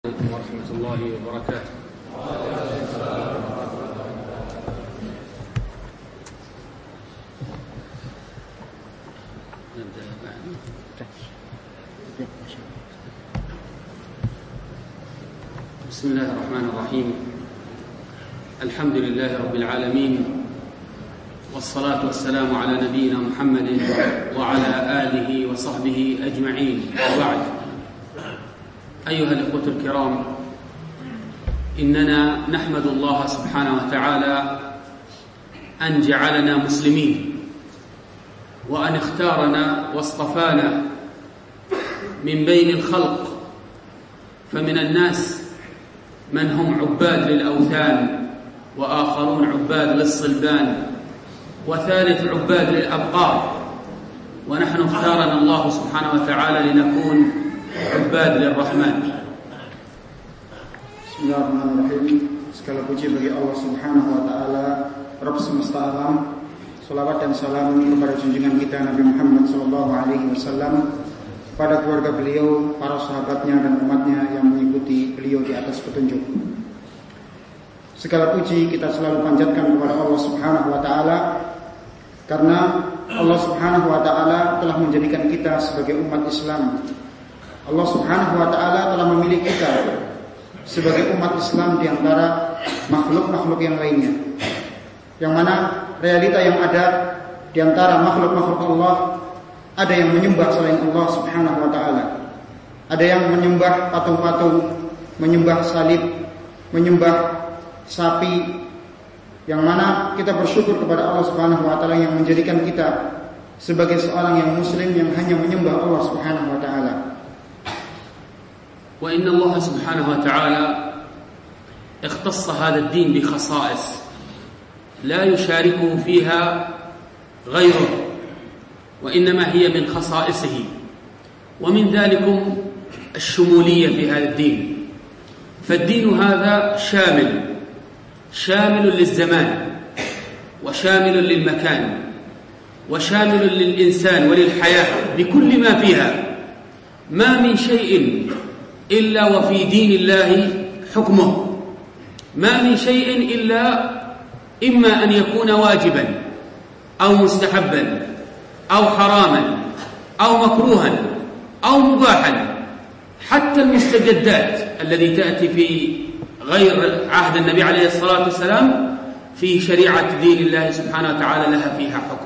عليكم ورحمة الله وبركاته. بسم الله الرحمن الرحيم. الحمد لله رب العالمين، والصلاة والسلام على نبينا محمد وعلى آله وصحبه أجمعين، وبعد. أيها الإخوة الكرام، إننا نحمد الله سبحانه وتعالى أن جعلنا مسلمين، وأن اختارنا واصطفانا من بين الخلق، فمن الناس من هم عباد للأوثان، وآخرون عباد للصلبان، وثالث عباد للأبقار، ونحن اختارنا الله سبحانه وتعالى لنكون عباد للرحمن. Bismillahirrahmanirrahim. Segala puji bagi Allah Subhanahu wa taala, Rabb semesta alam. Salawat dan salam kepada junjungan kita Nabi Muhammad sallallahu alaihi wasallam, pada keluarga beliau, para sahabatnya dan umatnya yang mengikuti beliau di atas petunjuk. Segala puji kita selalu panjatkan kepada Allah Subhanahu wa taala, karena Allah Subhanahu wa taala telah menjadikan kita sebagai umat Islam. Allah Subhanahu wa taala telah memilih kita sebagai umat Islam di antara makhluk-makhluk yang lainnya. Yang mana realita yang ada di antara makhluk-makhluk Allah, ada yang menyembah selain Allah Subhanahu wa taala. Ada yang menyembah patung-patung, menyembah salib, menyembah sapi. Yang mana kita bersyukur kepada Allah Subhanahu wa taala yang menjadikan kita sebagai seorang yang muslim yang hanya menyembah Allah Subhanahu wa taala. وإن الله سبحانه وتعالى اختص هذا الدين بخصائص لا يشاركه فيها غيره، وإنما هي من خصائصه، ومن ذلك الشمولية في هذا الدين. فالدين هذا شامل للزمان، وشامل للمكان، وشامل للإنسان وللحياة بكل ما فيها. ما من شيء إلا وفي دين الله حكمه، ما من شيء إلا إما أن يكون واجبا أو مستحبا أو حراما أو مكروها أو مباحا. حتى المستجدات التي تأتي في غير عهد النبي عليه الصلاة والسلام في شريعة دين الله سبحانه وتعالى لها فيها حكم.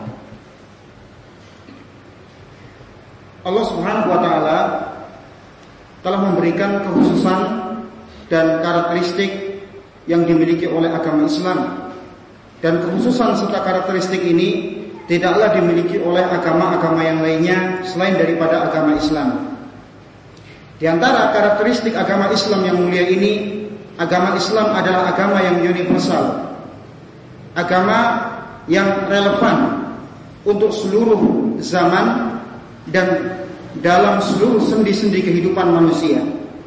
Allah Subhanahu wa taala telah memberikan kekhususan dan karakteristik yang dimiliki oleh agama Islam, dan kekhususan serta karakteristik ini tidaklah dimiliki oleh agama-agama yang lainnya selain daripada agama Islam. Di antara karakteristik agama Islam yang mulia ini, agama Islam adalah agama yang universal, agama yang relevan untuk seluruh zaman dan dalam seluruh sendi-sendi kehidupan manusia.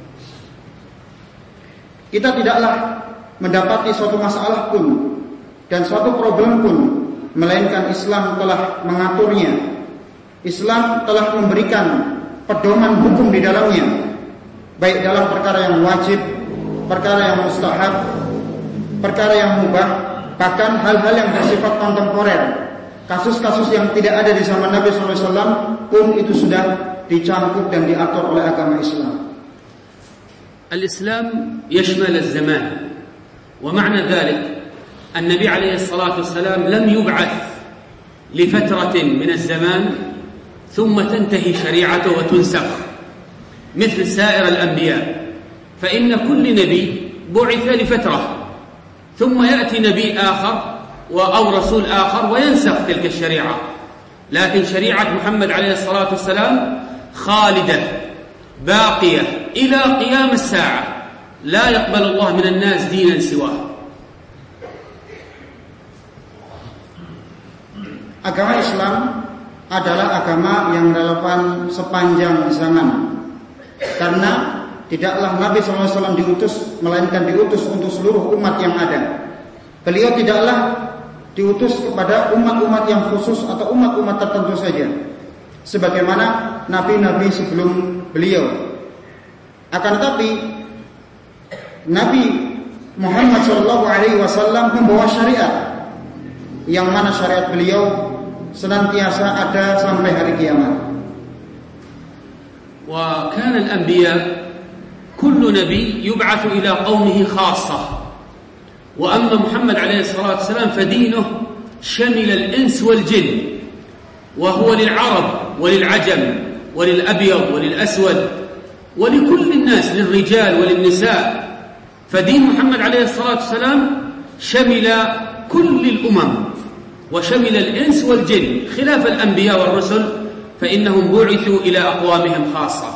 Kita tidaklah mendapati suatu masalah pun dan suatu problem pun, melainkan Islam telah mengaturnya. Islam telah memberikan pedoman hukum di dalamnya, baik dalam perkara yang wajib, perkara yang mustahab, perkara yang mubah, bahkan hal-hal yang bersifat kontemporer. Kasus-kasus yang tidak ada di zaman Nabi SAW pun itu sudah dicangkup dan diatur oleh agama Islam. الإسلام يشمل الزمان، ومعنى ذلك النبي عليه الصلاة والسلام لم يبعث لفترة من الزمان ثم تنتهي شريعته وتنسخ مثل سائر الأنبياء، فإن كل نبي بعث لفترة ثم يأتي نبي آخر أو رسول آخر وينسخ تلك الشريعة. لكن شريعة محمد عليه الصلاة والسلام خالدة باقية إلى قيام الساعة، لا يقبل الله من الناس دينا سواه. Agama Islam adalah agama yang relevan sepanjang zaman, karena tidaklah Nabi SAW diutus melainkan diutus untuk seluruh umat yang ada. Beliau tidaklah diutus kepada umat-umat yang khusus atau umat-umat tertentu saja, sebagaimana nabi-nabi sebelum beliau. Akan tetapi Nabi Muhammad SAW membawa syariat yang mana syariat beliau senantiasa ada sampai hari kiamat. Wa kana al-anbiya kullu nabi yub'athu ila qaumihi khassah. Wa amma Muhammad alaihi salatu wasalam fadinuhu shamila al-ins wal-jinn wa huwa lil-'arab wa lil-'ajam wa lil-abyad wa lil-aswad wa likulli an-nas lil-rijal wa lin-nisa. فدين محمد عليه الصلاة والسلام شمل كل الأمم وشمل الإنس والجن خلاف الأنبياء والرسل فإنهم بعثوا إلى أقوامهم خاصة.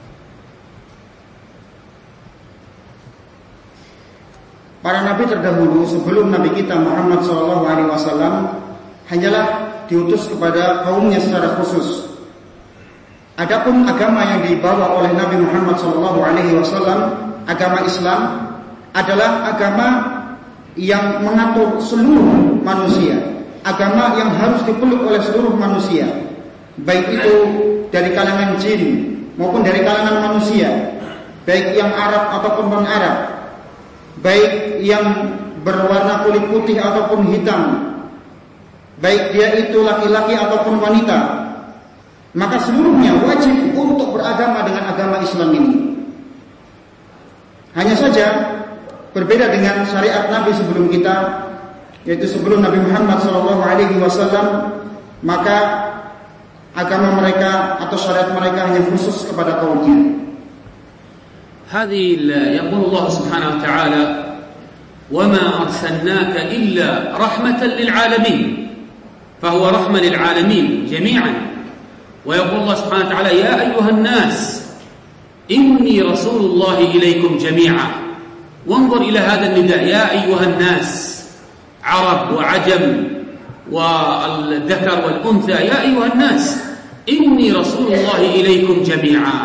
Para nabi terdahulu sebelum nabi kita Muhammad SAW hanyalah diutus kepada kaumnya secara khusus. Adapun agama yang dibawa oleh Nabi Muhammad SAW, agama Islam, adalah agama yang mengatur seluruh manusia, agama yang harus dipeluk oleh seluruh manusia, baik itu dari kalangan jin maupun dari kalangan manusia, baik yang Arab ataupun non-Arab, baik yang berwarna kulit putih ataupun hitam, baik dia itu laki-laki ataupun wanita, maka seluruhnya wajib untuk beragama dengan agama Islam ini. Hanya saja berbeda dengan syariat Nabi sebelum kita, yaitu sebelum Nabi Muhammad SAW, maka agama mereka atau syariat mereka hanya khusus kepada kaumnya. هذه يقول الله سبحانه وتعالى وما أرسلناك إلا رحمة للعالمين فهو رحمة للعالمين جميعا. ويقول الله سبحانه وتعالى يا أيها الناس إني رسول الله إليكم جميعا. وانظر إلى هذا النداء يا أيها الناس عرب وعجم والذكر والأنثى يا أيها الناس إني رسول الله إليكم جميعا.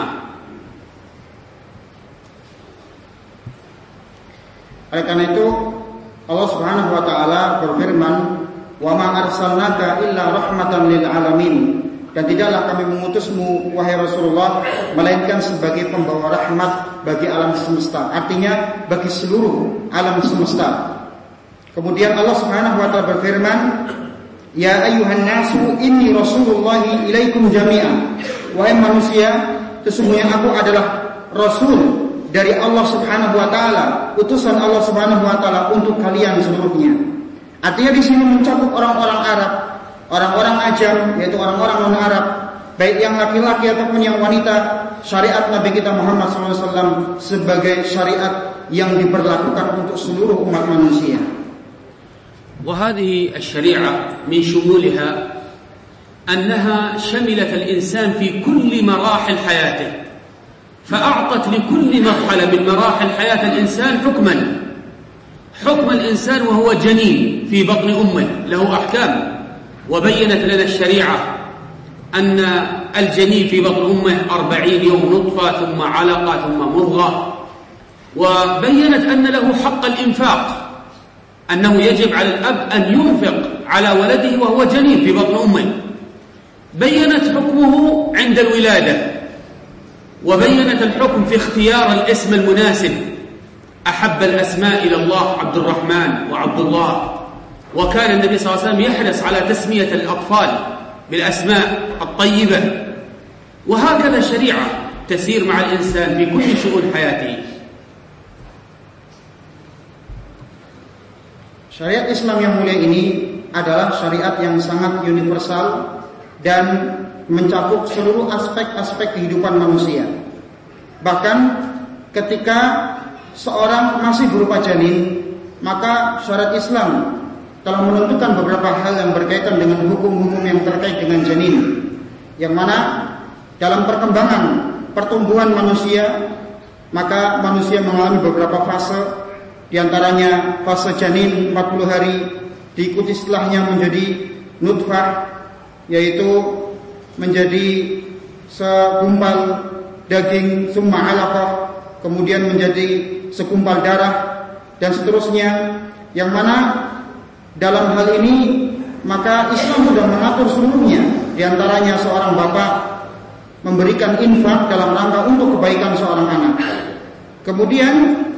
Oleh karena itu Allah Subhanahu wa taala berfirman, "Wa ma arsalnaka illa rahmatan lil alamin." Dan tidaklah kami mengutusmu wahai Rasulullah melainkan sebagai pembawa rahmat bagi alam semesta. Artinya bagi seluruh alam semesta. Kemudian Allah Subhanahu wa taala berfirman, "Ya ayyuhan nasu inni rasulullahi ilaikum jami'an." Wahai manusia, sesungguhnya aku adalah rasul dari Allah Subhanahu wa taala, utusan Allah Subhanahu wa taala untuk kalian seluruhnya. Artinya di sini mencakup orang-orang Arab, orang-orang ajam, yaitu orang-orang non-Arab, baik yang laki-laki ataupun yang wanita. Syariat Nabi kita Muhammad SAW sebagai syariat yang diberlakukan untuk seluruh umat manusia. وهذه الشريعة من شمولها أنها شملت الإنسان في كل مراحل حياته، فأعطت لكل مرحلة من مراحل حياة الإنسان حكما. حكم الإنسان وهو جنين في بطن أمه له أحكام. وبينت لنا الشريعة أن الجنين في بطن أمه 40 يوم نطفة ثم علقة ثم مضغة. وبينت أن له حق الإنفاق، أنه يجب على الأب أن ينفق على ولده وهو جنين في بطن أمه. بينت حكمه عند الولادة، وبينت الحكم في اختيار الاسم المناسب. أحب الأسماء إلى الله عبد الرحمن وعبد الله، وكان النبي صلى الله عليه وسلم يحرص على تسمية الأطفال بالأسماء الطيبة. وهكذا شريعة تسير مع الإنسان في كل شؤون حياته. Syariat Islam yang mulia ini adalah syariat yang sangat universal dan mencakup seluruh aspek-aspek kehidupan manusia. Bahkan ketika seorang masih berupa janin, maka syariat Islam telah menentukan beberapa hal yang berkaitan dengan hukum-hukum yang terkait dengan janin, yang mana dalam perkembangan pertumbuhan manusia, maka manusia mengalami beberapa fase. Di antaranya fase janin 40 hari, diikuti setelahnya menjadi nutfah, yaitu menjadi segumpal daging, summa alaqah, kemudian menjadi segumpal darah, dan seterusnya. Yang mana dalam hal ini maka Islam sudah mengatur seluruhnya. Di antaranya seorang bapak memberikan infak dalam rangka untuk kebaikan seorang anak. Kemudian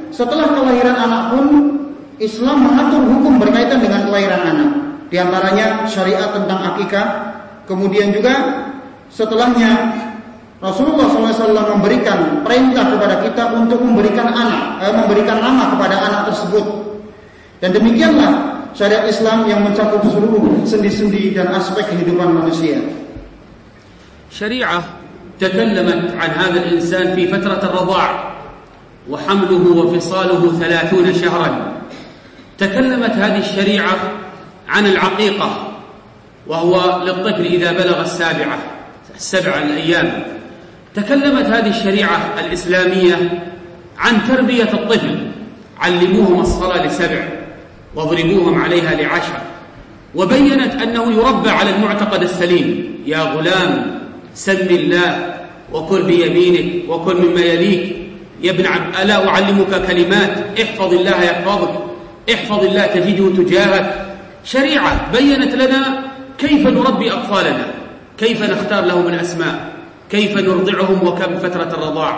setelah kelahiran anak pun Islam mengatur hukum berkaitan dengan kelahiran anak. Di antaranya syariat tentang akikah. Kemudian juga setelahnya Rasulullah SAW memberikan perintah kepada kita untuk memberikan nama kepada anak tersebut. Dan demikianlah syariat Islam yang mencakup seluruh sendi-sendi dan aspek kehidupan manusia. Syariah تكلمت عن هذا الإنسان في فترة الرضاع وحمله وفصاله 30 شهرا. تكلمت هذه الشريعة عن العقيقة وهو للطفل إذا بلغ 7 الأيام. تكلمت هذه الشريعة الإسلامية عن تربية الطفل، علموهم الصلاة ل7 واضربوهم عليها ل10. وبينت أنه يربى على المعتقد السليم: يا غلام سم الله وكل بيمينك وكل مما يليك، يا ابن عبد ألا أعلمك كلمات احفظ الله يحفظك، احفظ الله تجده تجاهك. شريعة بينت لنا كيف نربي أطفالنا، كيف نختار لهم الأسماء، كيف نرضعهم وكم فترة الرضاع.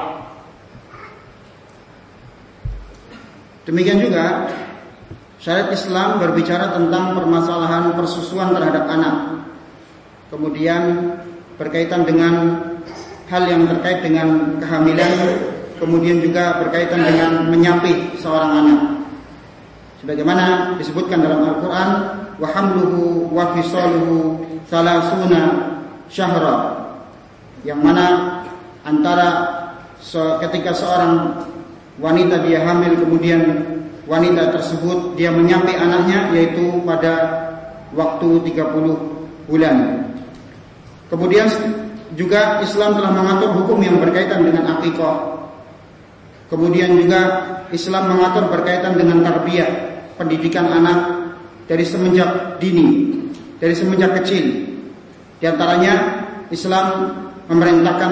Demikian juga syariat Islam berbicara tentang permasalahan persusuan terhadap anak. Kemudian berkaitan dengan hal yang terkait dengan kehamilan, kemudian juga berkaitan dengan menyapih seorang anak. Sebagaimana disebutkan dalam Al-Quran, wa hamluhu wa fisaluhu 30 syahra, yang mana antara ketika seorang wanita dia hamil, kemudian wanita tersebut dia menyapih anaknya, yaitu pada waktu 30 bulan. Kemudian juga Islam telah mengatur hukum yang berkaitan dengan akikah. Kemudian juga Islam mengatur berkaitan dengan tarbiyah, pendidikan anak dari semenjak dini, dari semenjak kecil. Di antaranya Islam memerintahkan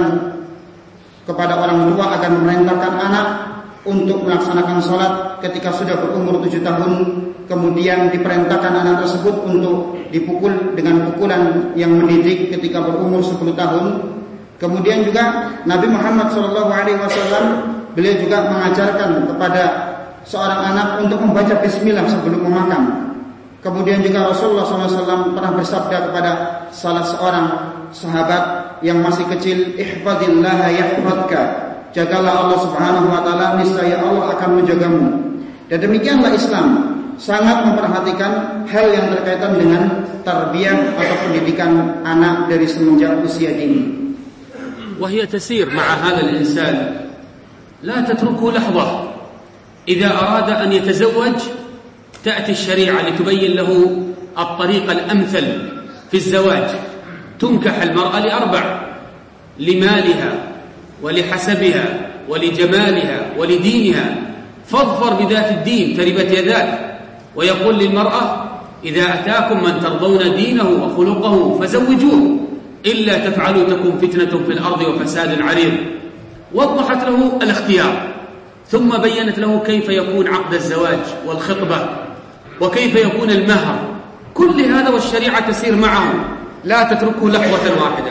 kepada orang tua agar memerintahkan anak untuk melaksanakan sholat ketika sudah berumur 7 tahun. Kemudian diperintahkan anak tersebut untuk dipukul dengan pukulan yang mendidik ketika berumur 10 tahun. Kemudian juga Nabi Muhammad SAW, beliau juga mengajarkan kepada seorang anak untuk membaca bismillah sebelum memakan. Kemudian juga Rasulullah SAW pernah bersabda kepada salah seorang sahabat yang masih kecil, ihfadillah yahfadka, jagalah Allah Subhanahu wa taala, niscaya Allah akan menjagamu. Dan demikianlah Islam sangat memperhatikan hal yang berkaitan dengan tarbiyah atau pendidikan anak dari semenjak usia dini. وهي تسير مع هذا الإنسان لا تتركه لحظة. إذا أراد أن يتزوج تأتي الشريعة لتبين له الطريق الأمثل في الزواج. تنكح المرأة ل4: لمالها ولحسبها ولجمالها ولدينها، فاظفر بذات الدين تربت يداك. ويقول للمرأة: إذا أتاكم من ترضون دينه وخلقه فزوجوه، إلا تفعلوا تكن فتنة في الأرض وفساد عريض. وضحت له الاختيار، ثم بينت له كيف يكون عقد الزواج والخطبة وكيف يكون المهر. كل هذا والشريعة تسير معه، لا تتركه لحظة واحدة.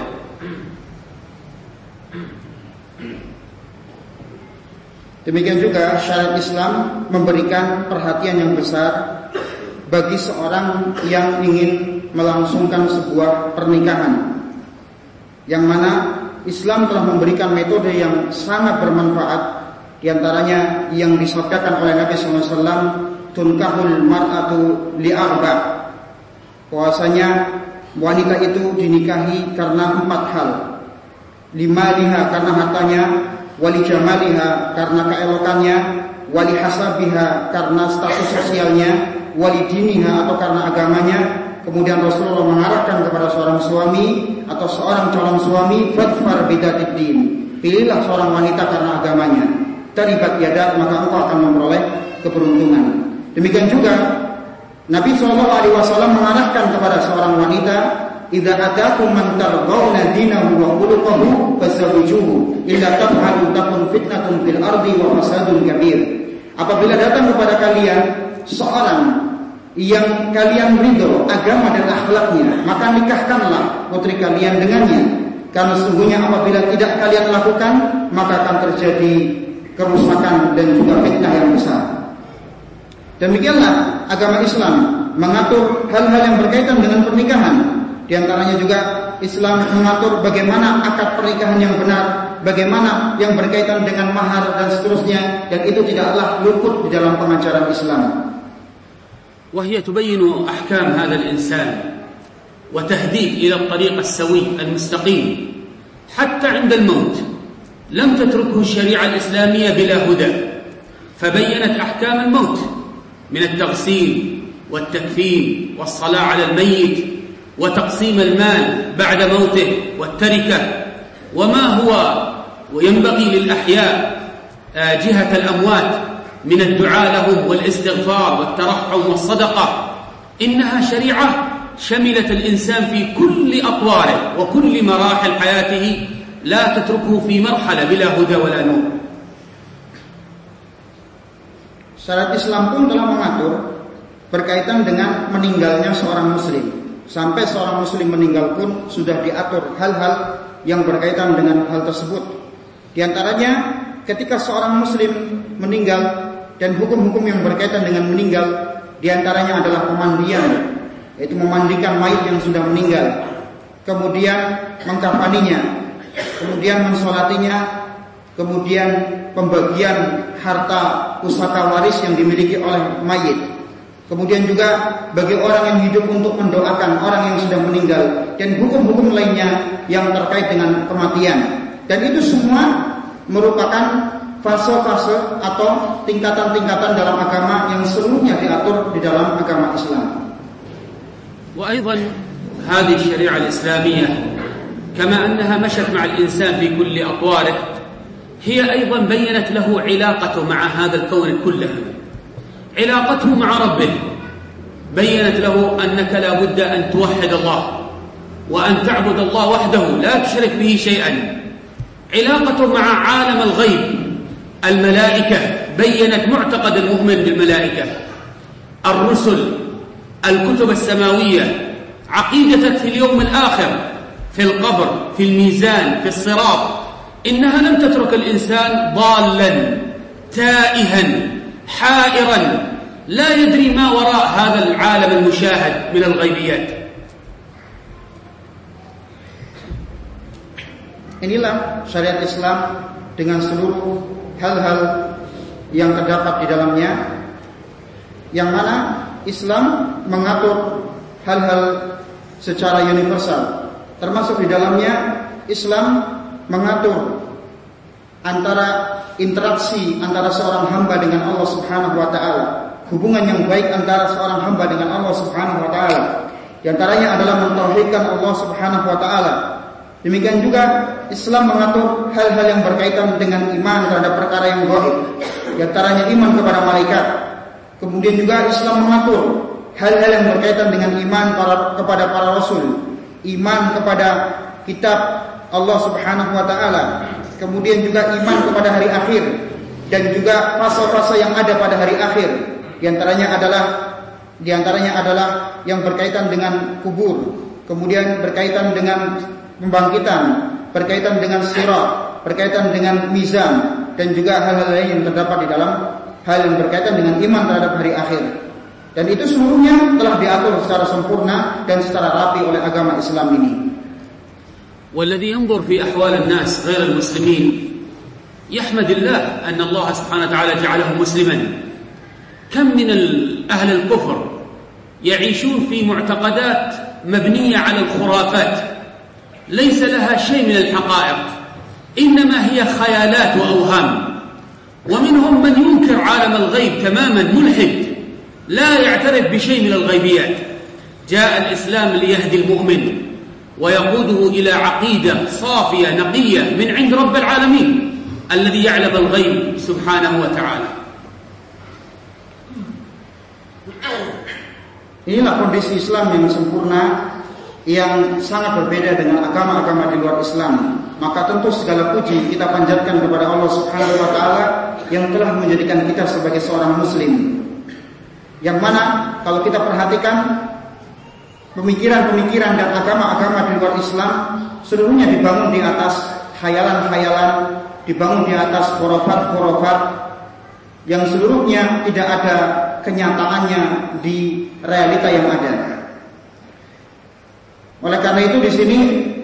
Demikian juga syariat Islam memberikan perhatian yang besar bagi seorang yang ingin melangsungkan sebuah pernikahan, yang mana Islam telah memberikan metode yang sangat bermanfaat. Di antaranya yang disabdakan oleh Nabi SAW, tunkahul mar'atu li4, bahwasanya wanita itu dinikahi karena 4 hal: limaliha, karena hartanya; wali jamaliha, karena keelokannya; wali hasabiha, karena status sosialnya; wali diniha, atau karena agamanya. Kemudian Rasulullah mengarahkan kepada seorang suami atau seorang calon suami, fadfar bidatid din, pilihlah seorang wanita karena agamanya. Taribat yadak, maka engkau akan memperoleh keberuntungan. Demikian juga Nabi SAW mengarahkan kepada seorang wanita, idza atakum man tardawna dinahu wa khuluquhu fazawwijuhu, illa taf'alu takun fitnatun fil ardi wa fasadun kabir. Apabila datang kepada kalian seorang yang kalian ridho agama dan akhlaknya, maka nikahkanlah putri kalian dengannya. Karena sesungguhnya apabila tidak kalian lakukan, maka akan terjadi kerusakan dan juga fitnah yang besar. Demikianlah agama Islam mengatur hal-hal yang berkaitan dengan pernikahan. Di antaranya juga Islam mengatur bagaimana akad pernikahan yang benar, bagaimana yang berkaitan dengan mahar dan seterusnya, dan itu tidaklah luput di dalam pengajaran Islam. وهي تبين أحكام هذا الإنسان وتهديه إلى الطريق السوي المستقيم حتى عند الموت. لم تتركه الشريعة الإسلامية بلا هدى، فبينت أحكام الموت من التغسيل والتكفين والصلاة على الميت وتقسيم المال بعد موته والتركة، وما هو وينبغي للأحياء جهة الأموات من الدعاء لهم والاستغفار والترحم والصدقة. إنها شريعة شملت الإنسان في كل أطواره وكل مراحل حياته، لا تتركه في مرحلة بلا هدى ولا نور. Syariat Islam pun telah mengatur berkaitan dengan meninggalnya seorang muslim. Sampai seorang muslim meninggal pun sudah diatur hal-hal yang berkaitan dengan hal tersebut. Di antaranya ketika seorang muslim meninggal dan hukum-hukum yang berkaitan dengan meninggal, di antaranya adalah pemandian, yaitu memandikan mayit yang sudah meninggal, kemudian mengkafaninya, kemudian mensolatinya, kemudian pembagian harta pusaka waris yang dimiliki oleh mayit, kemudian juga bagi orang yang hidup untuk mendoakan orang yang sudah meninggal, dan hukum-hukum lainnya yang terkait dengan kematian. Dan itu semua merupakan fase-fase atau tingkatan-tingkatan dalam agama yang seluruhnya diatur di dalam agama Islam. وأيضا هذه الشريعة الإسلامية كما أنها مشت مع الإنسان في كل أطواره، هي أيضا بينت له علاقته مع هذا الكون كله، علاقته مع ربه. بينت له أنك لا بد أن توحد الله وأن تعبد الله وحده لا تشرك به شيئا. علاقته مع عالم الغيب، الملائكة، بينت معتقد المؤمن بالملائكة، الرسل، الكتب السماوية، عقيدتك في اليوم الآخر، في القبر، في الميزان، في الصراط. إنها لم تترك الإنسان ضالا تائها حائرا لا يدري ما وراء هذا العالم المشاهد من الغيبيات. Inilah syariat Islam dengan seluruh hal-hal yang terdapat di dalamnya, yang mana Islam mengatur hal-hal secara universal. Termasuk di dalamnya Islam mengatur antara interaksi antara seorang hamba dengan Allah Subhanahu wa taala, hubungan yang baik antara seorang hamba dengan Allah Subhanahu wa taala. Di antaranya adalah mentauhidkan Allah Subhanahu wa taala. Demikian juga Islam mengatur hal-hal yang berkaitan dengan iman terhadap perkara yang gaib. Di antaranya iman kepada malaikat. Kemudian juga Islam mengatur hal-hal yang berkaitan dengan iman kepada para rasul, iman kepada kitab Allah Subhanahu wa taala, kemudian juga iman kepada hari akhir dan juga fase-fase yang ada pada hari akhir. Di antaranya adalah yang berkaitan dengan kubur, kemudian berkaitan dengan pembangkitan, berkaitan dengan sirat, berkaitan dengan mizan, dan juga hal-hal lain yang terdapat di dalam hal yang berkaitan dengan iman terhadap hari akhir. Dan itu seluruhnya telah diatur secara sempurna dan secara rapi oleh agama Islam ini. والذي ينظر في أحوال الناس غير المسلمين يحمد الله أن الله سبحانه وتعالى جعله مسلما. كم من أهل الكفر يعيشون في معتقدات مبنية على الخرافات ليس لها شيء من الحقائق، إنما هي خيالات وأوهام. ومنهم من ينكر عالم الغيب تماما، ملحد لا يعترف بشيء من الغيبيات. جاء الإسلام ليهدي المؤمن ويقوده إلى عقيدة صافية نقية من عند رب العالمين الذي يعلم الغيب سبحانه وتعالى. Inilah kondisi Islam yang sempurna, yang sangat berbeda dengan agama-agama di luar Islam. Maka tentu segala puji kita panjatkan kepada Allah Subhanahu wa taala yang telah menjadikan kita sebagai seorang muslim. Yang mana kalau kita perhatikan pemikiran-pemikiran dan agama-agama di luar Islam seluruhnya dibangun di atas khayalan-khayalan, dibangun di atas khurafat-khurafat yang seluruhnya tidak ada kenyataannya di realita yang ada. Oleh karena itu di sini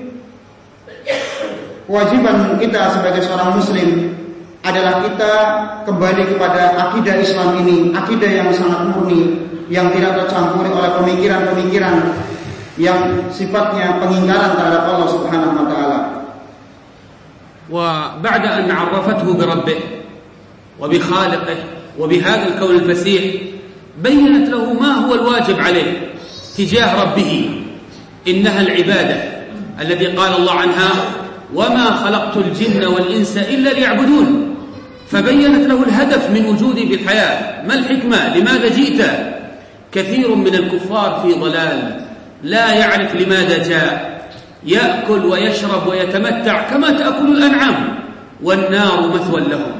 kewajiban kita sebagai seorang muslim adalah kita kembali kepada akidah Islam ini, akidah yang sangat murni, yang tidak tercampuri oleh pemikiran-pemikiran yang sifatnya pengingkaran terhadap Allah Subhanahu wa taala. وبعد أن عرفته بربه وبخالقه وبهذا الكون الفسيح بينت له ما هو الواجب عليه تجاه ربه إنها العبادة التي قال الله عنها وما خلقت الجن والإنس إلا ليعبدون فبينت له الهدف من وجودي في الحياة ما الحكمة لماذا جئت كثير من الكفار في ضلال لا يعرف لماذا جاء يأكل ويشرب ويتمتع كما تأكل الأنعام والنار مثوى لهم.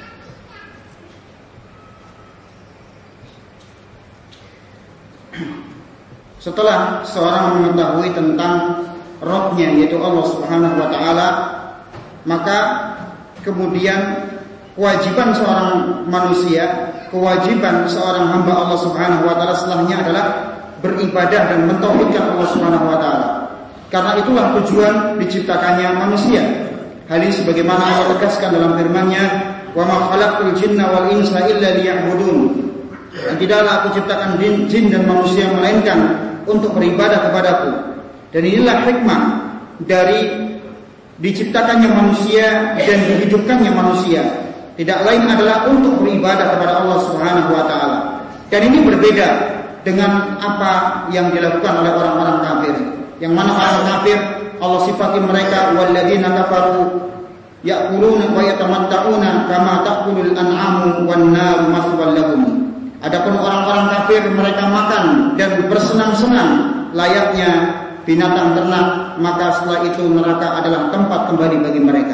Setelah seorang mengetahui tentang Rabb-nya yaitu Allah Subhanahu wa taala, maka kemudian kewajiban seorang manusia, kewajiban seorang hamba Allah Subhanahu wa taala setelahnya adalah beribadah dan mentauhidkan Allah Subhanahu wa taala. Karena itulah tujuan diciptakannya manusia. Hal ini sebagaimana Allah tegaskan dalam firman-Nya, "Wa ma khalaqtul jinna wal insa illa liya'budun." Dan tidaklah aku ciptakan jin dan manusia melainkan untuk beribadah kepadaku. Dan inilah hikmah dari diciptakannya manusia dan dihidupkannya manusia. Tidak lain adalah untuk beribadah kepada Allah Subhanahu wa taala. Dan ini berbeda dengan apa yang dilakukan oleh orang-orang kafir. Yang mana orang kafir Allah sifati mereka walladzina kafaru ya'kuluna wa yatamatta'una kama ta'kulul an'amu wan naru maswal lahum. Adapun orang-orang kafir mereka makan dan bersenang-senang layaknya binatang ternak, maka setelah itu neraka adalah tempat kembali bagi mereka.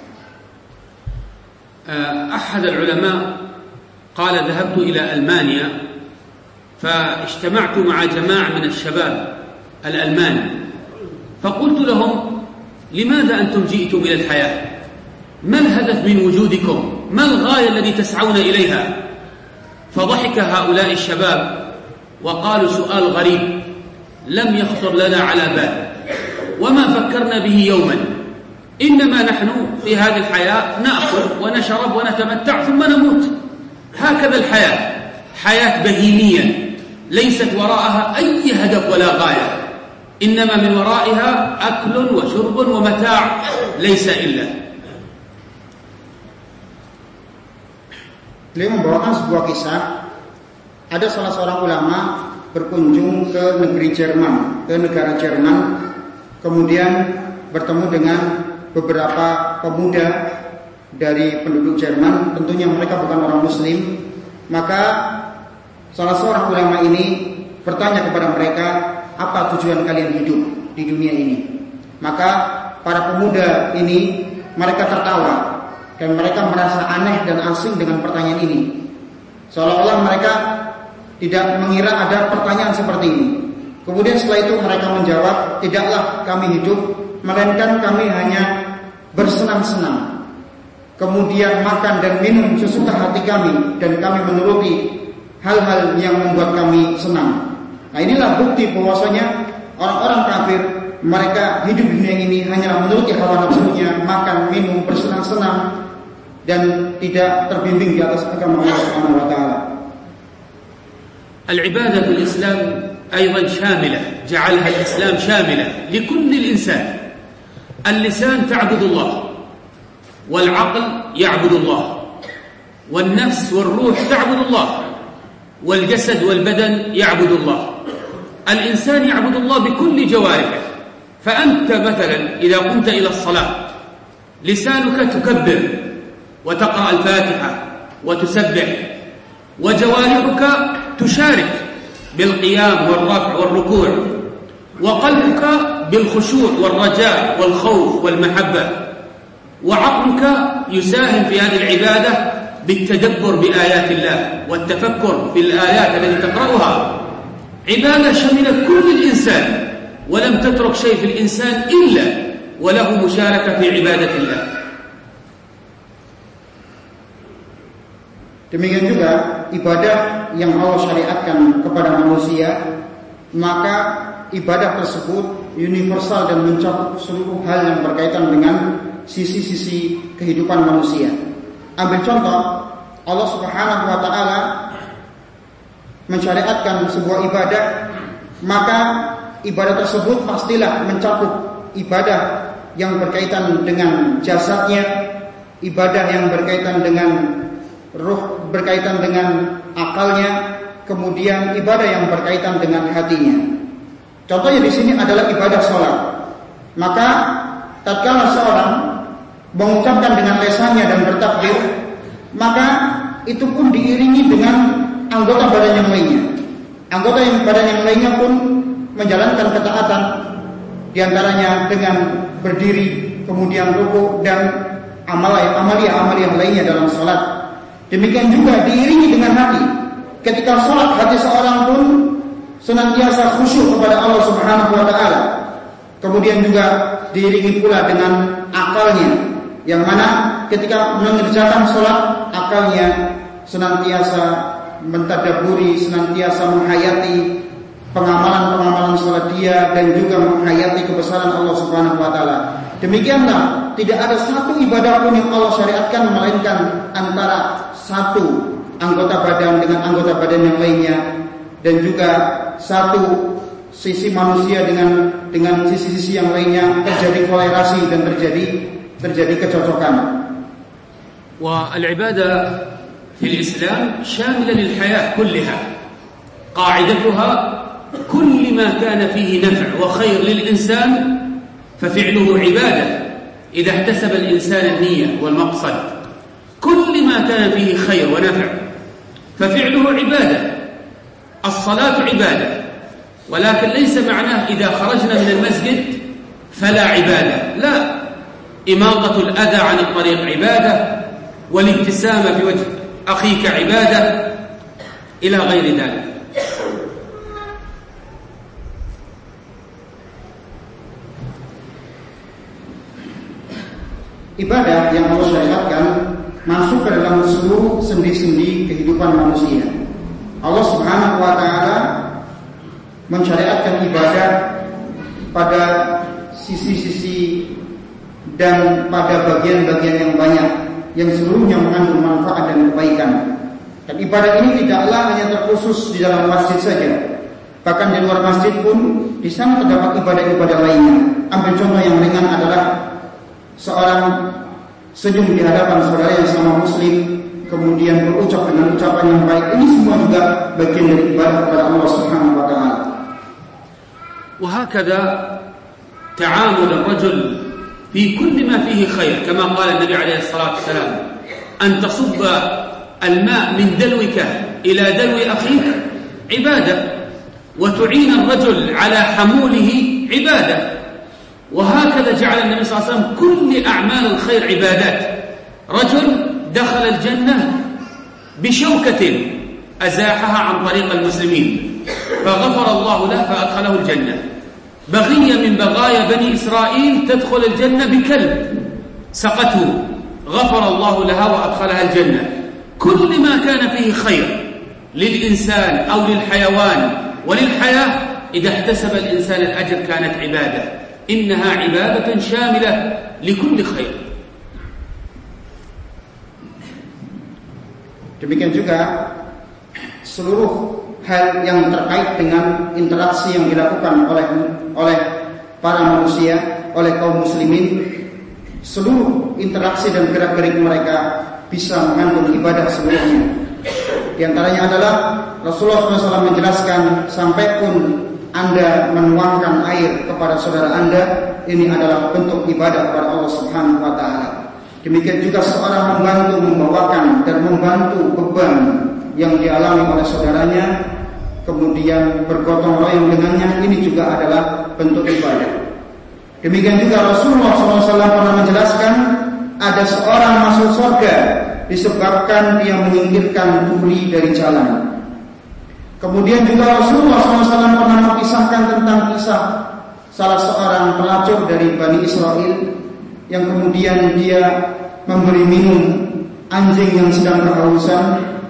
أحد العلماء قال ذهبت إلى ألمانيا فاجتمعت مع جماعة من الشباب الألمان فقلت لهم لماذا أنتم جئتم إلى الحياة؟ ما الهدف من وجودكم؟ ما الغاية التي تسعون إليها؟ فضحك هؤلاء الشباب وقالوا سؤال غريب لم يخطر لنا على بال وما فكرنا به يوما إنما نحن في هذه الحياة نأكل ونشرب ونتمتع ثم نموت هكذا الحياة حياة بهيمية ليست وراءها أي هدف ولا غاية إنما من ورائها أكل وشرب ومتاع ليس إلا. Beliau membawakan sebuah kisah. Ada salah seorang ulama berkunjung ke negeri Jerman, ke negara Jerman, kemudian bertemu dengan beberapa pemuda dari penduduk Jerman. Tentunya mereka bukan orang Muslim. Maka salah seorang ulama ini bertanya kepada mereka, apa tujuan kalian hidup di dunia ini? Maka para pemuda ini mereka tertawa dan mereka merasa aneh dan asing dengan pertanyaan ini. Seolah-olah mereka tidak mengira ada pertanyaan seperti ini. Kemudian setelah itu mereka menjawab, tidaklah kami hidup, melainkan kami hanya bersenang-senang. Kemudian makan dan minum sesuka hati kami, dan kami menuruti hal-hal yang membuat kami senang. Nah, inilah bukti bahwasanya orang-orang kafir mereka hidup di dunia ini hanya menuruti hawa nafsunya, makan, minum, bersenang-senang, dan tidak terbimbing di atas agama Allah Subhanahu wa taala. العبادة في الإسلام أيضا شاملة جعلها الإسلام شاملة لكل الإنسان. اللسان تعبد الله والعقل يعبد الله والنفس والروح تعبد الله والجسد والبدن يعبد الله. الإنسان يعبد الله بكل جوارحه. فأنت مثلا إذا قمت إلى الصلاة لسانك تكبر وتقرأ الفاتحة وتسبح وجوارحك تشارك بالقيام والرفع والركوع وقلبك بالخشوع والرجاء والخوف والمحبة وعقلك يساهم في هذه العبادة بالتدبر بآيات الله والتفكر في الآيات التي تقرأها. عبادة شملت كل الإنسان ولم تترك شيء في الإنسان إلا وله مشاركة في عبادة الله. Demikian juga ibadah yang Allah syariatkan kepada manusia, maka ibadah tersebut universal dan mencakup seluruh hal yang berkaitan dengan sisi-sisi kehidupan manusia. Ambil contoh, Allah Subhanahu wa taala mensyariatkan sebuah ibadah, maka ibadah tersebut pastilah mencakup ibadah yang berkaitan dengan jasadnya, ibadah yang berkaitan dengan ruh, berkaitan dengan akalnya, kemudian ibadah yang berkaitan dengan hatinya. Contohnya di sini adalah ibadah sholat. Maka tatkala seorang mengucapkan dengan lisannya dan bertakbir, maka itu pun diiringi dengan anggota badan yang lainnya. Anggota badan yang lainnya pun menjalankan ketaatan, diantaranya dengan berdiri, kemudian rukuk dan amalia-amalia lainnya dalam sholat. Demikian juga diiringi dengan hati. Ketika sholat, hati seorang pun senantiasa khusyuk kepada Allah Subhanahu wa taala. Kemudian juga diiringi pula dengan akalnya, yang mana ketika mengerjakan sholat, akalnya senantiasa mentadaburi, senantiasa menghayati pengamalan-pengamalan sholat dia, dan juga menghayati kebesaran Allah Subhanahu wa taala. Demikianlah, tidak ada satu ibadah pun yang Allah syariatkan melainkan antara satu anggota badan dengan anggota badan yang lainnya, dan juga satu sisi manusia dengan sisi-sisi yang lainnya terjadi kolerasi dan terjadi kecocokan. والعبادة في الإسلام شاملة للحياة كلها. قاعدتها كل ما كان فيه نفع وخير للإنسان ففعله عبادة إذا احتسب الإنسان النية والمقصد. كل ما كان فيه خير ونفع ففعله عبادة. الصلاة عبادة، ولكن ليس معناه إذا خرجنا من المسجد فلا عبادة، لا. إماطة الأذى عن الطريق عبادة، والابتسامة في وجه أخيك عبادة، إلى غير ذلك. Ibadah yang Allah syariatkan masuk ke dalam seluruh sendi-sendi kehidupan manusia. Allah Subhanahu wa taala mensyariatkan ibadah pada sisi-sisi dan pada bagian-bagian yang banyak, yang seluruhnya mengandung manfaat dan kebaikan. Dan ibadah ini tidaklah hanya terkhusus di dalam masjid saja. Bahkan di luar masjid pun di sana terdapat ibadah-ibadah lainnya. Ambil contoh yang ringan adalah seorang senyum di hadapan saudara yang sama muslim, kemudian berucap dengan ucapan yang baik. Ini semua juga bagian dari ibadah kepada Allah Subhanahu wa taala. وهكذا تعامل الرجل في كل ما فيه خير، كما قال النبي عليه الصلاة والسلام: أن تصب الماء من دلوك إلى دلو أخيك عبادة، وتعين الرجل على حموله عبادة. وهكذا جعل النبي صلى الله عليه وسلم كل أعمال الخير عبادات. رجل دخل الجنة بشوكة أزاحها عن طريق المسلمين فغفر الله له فأدخله الجنة. بغية من بغايا بني إسرائيل تدخل الجنة بكلب سقته، غفر الله لها وأدخلها الجنة. كل ما كان فيه خير للإنسان أو للحيوان وللحياة إذا احتسب الإنسان الأجر كانت عبادة. إنها عبادة شاملة لكل خير. Demikian juga seluruh hal yang terkait dengan interaksi yang dilakukan oleh para manusia, oleh kaum muslimin, seluruh interaksi dan gerak-gerik mereka bisa mengandung ibadah seluruhnya. Di antaranya adalah Rasulullah SAW menjelaskan, sampai pun Anda menuangkan air kepada saudara Anda, ini adalah bentuk ibadah kepada Allah Subhanahu wa taala. Demikian juga seorang membantu membawakan dan membantu beban yang dialami oleh saudaranya, kemudian bergotong royong dengannya, ini juga adalah bentuk ibadah. Demikian juga Rasulullah SAW pernah menjelaskan, ada seorang masuk surga disebabkan dia menyingkirkan duri dari jalan. Kemudian juga Rasulullah SAW pernah mengisahkan tentang kisah salah seorang pelacur dari Bani Israel yang kemudian dia memberi minum anjing yang sedang kehausan,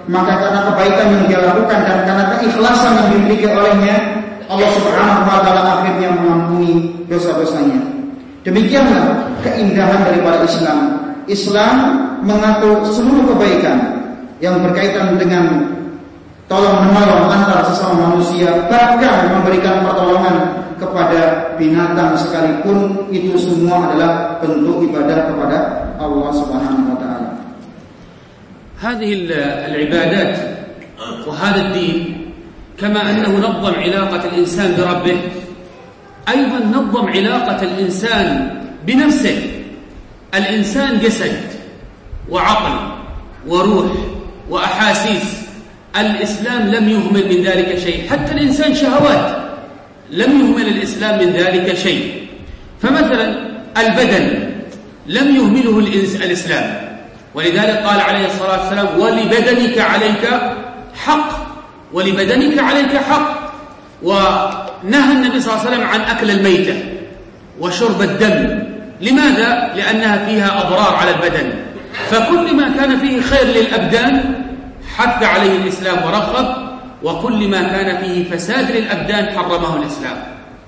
maka karena kebaikan yang dia lakukan dan karena keikhlasan yang dimiliki olehnya, Allah Subhanahu wa taala akhirnya mengampuni dosa-dosanya. Demikianlah keindahan daripada Islam. Islam mengatur seluruh kebaikan yang berkaitan dengan tolong-menolong antar sesama manusia, bahkan memberikan pertolongan kepada binatang sekalipun, itu semua adalah bentuk ibadah kepada Allah Subhanahu wa taala. هذه العبادات وهذا الدين كما أنه نظم علاقة الإنسان بربه، أيضا نظم علاقة الإنسان بنفسه. الإنسان جسد وعقل وروح وأحاسيس، الإسلام لم يهمل من ذلك شيء، حتى الإنسان شهوات لم يهمل الإسلام من ذلك شيء. فمثلا البدن لم يهمله الإسلام، ولذلك قال عليه الصلاة والسلام: ولبدنك عليك حق، ولبدنك عليك حق. ونهى النبي صلى الله عليه وسلم عن أكل الميتة وشرب الدم. لماذا؟ لأنها فيها أضرار على البدن، فكل ما كان فيه خير للأبدان حث عليه الإسلام ورغب، وكل ما كان فيه فساد للأبدان حرمه الإسلام.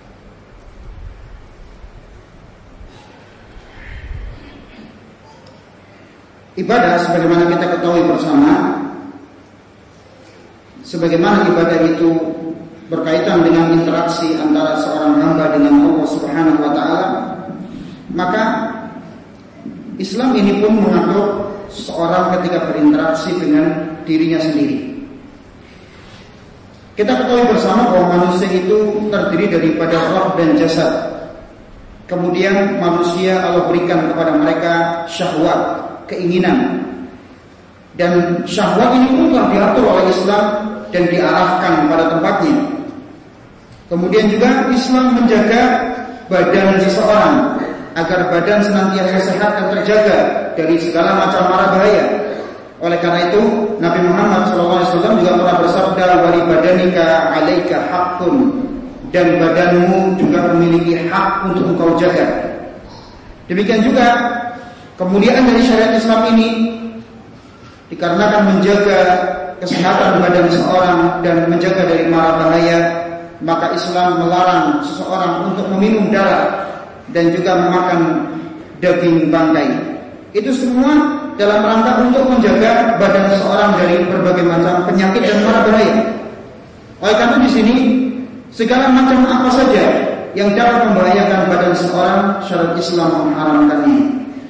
Ibadah sebagaimana kita ketahui bersama, sebagaimana ibadah itu berkaitan dengan interaksi antara seorang hamba dengan Allah Subhanahu wa taala, maka Islam ini pun mengatur seorang ketika berinteraksi dengan dirinya sendiri. Kita ketahui bersama bahwa manusia itu terdiri daripada roh dan jasad. Kemudian manusia Allah berikan kepada mereka syahwat, keinginan. Dan syahwat ini pun telah diatur oleh Islam dan diarahkan pada tempatnya. Kemudian juga Islam menjaga badan seseorang agar badan senantiasa sehat dan terjaga dari segala macam mara bahaya. Oleh karena itu Nabi Muhammad SAW juga pernah bersabda: "Wali badanika 'alaika haqqun", dan badanmu juga memiliki hak untuk engkau jaga. Demikian juga kemuliaan dari syariat Islam ini dikarenakan menjaga kesehatan badan seseorang dan menjaga dari mara bahaya, maka Islam melarang seseorang untuk meminum darah dan juga memakan daging bangkai. Itu semua dalam rangka untuk menjaga badan seseorang dari berbagai macam penyakit dan mara bahaya. Oleh karena di sini segala macam apa saja yang dapat membahayakan badan seseorang, syariat Islam mengharamkannya.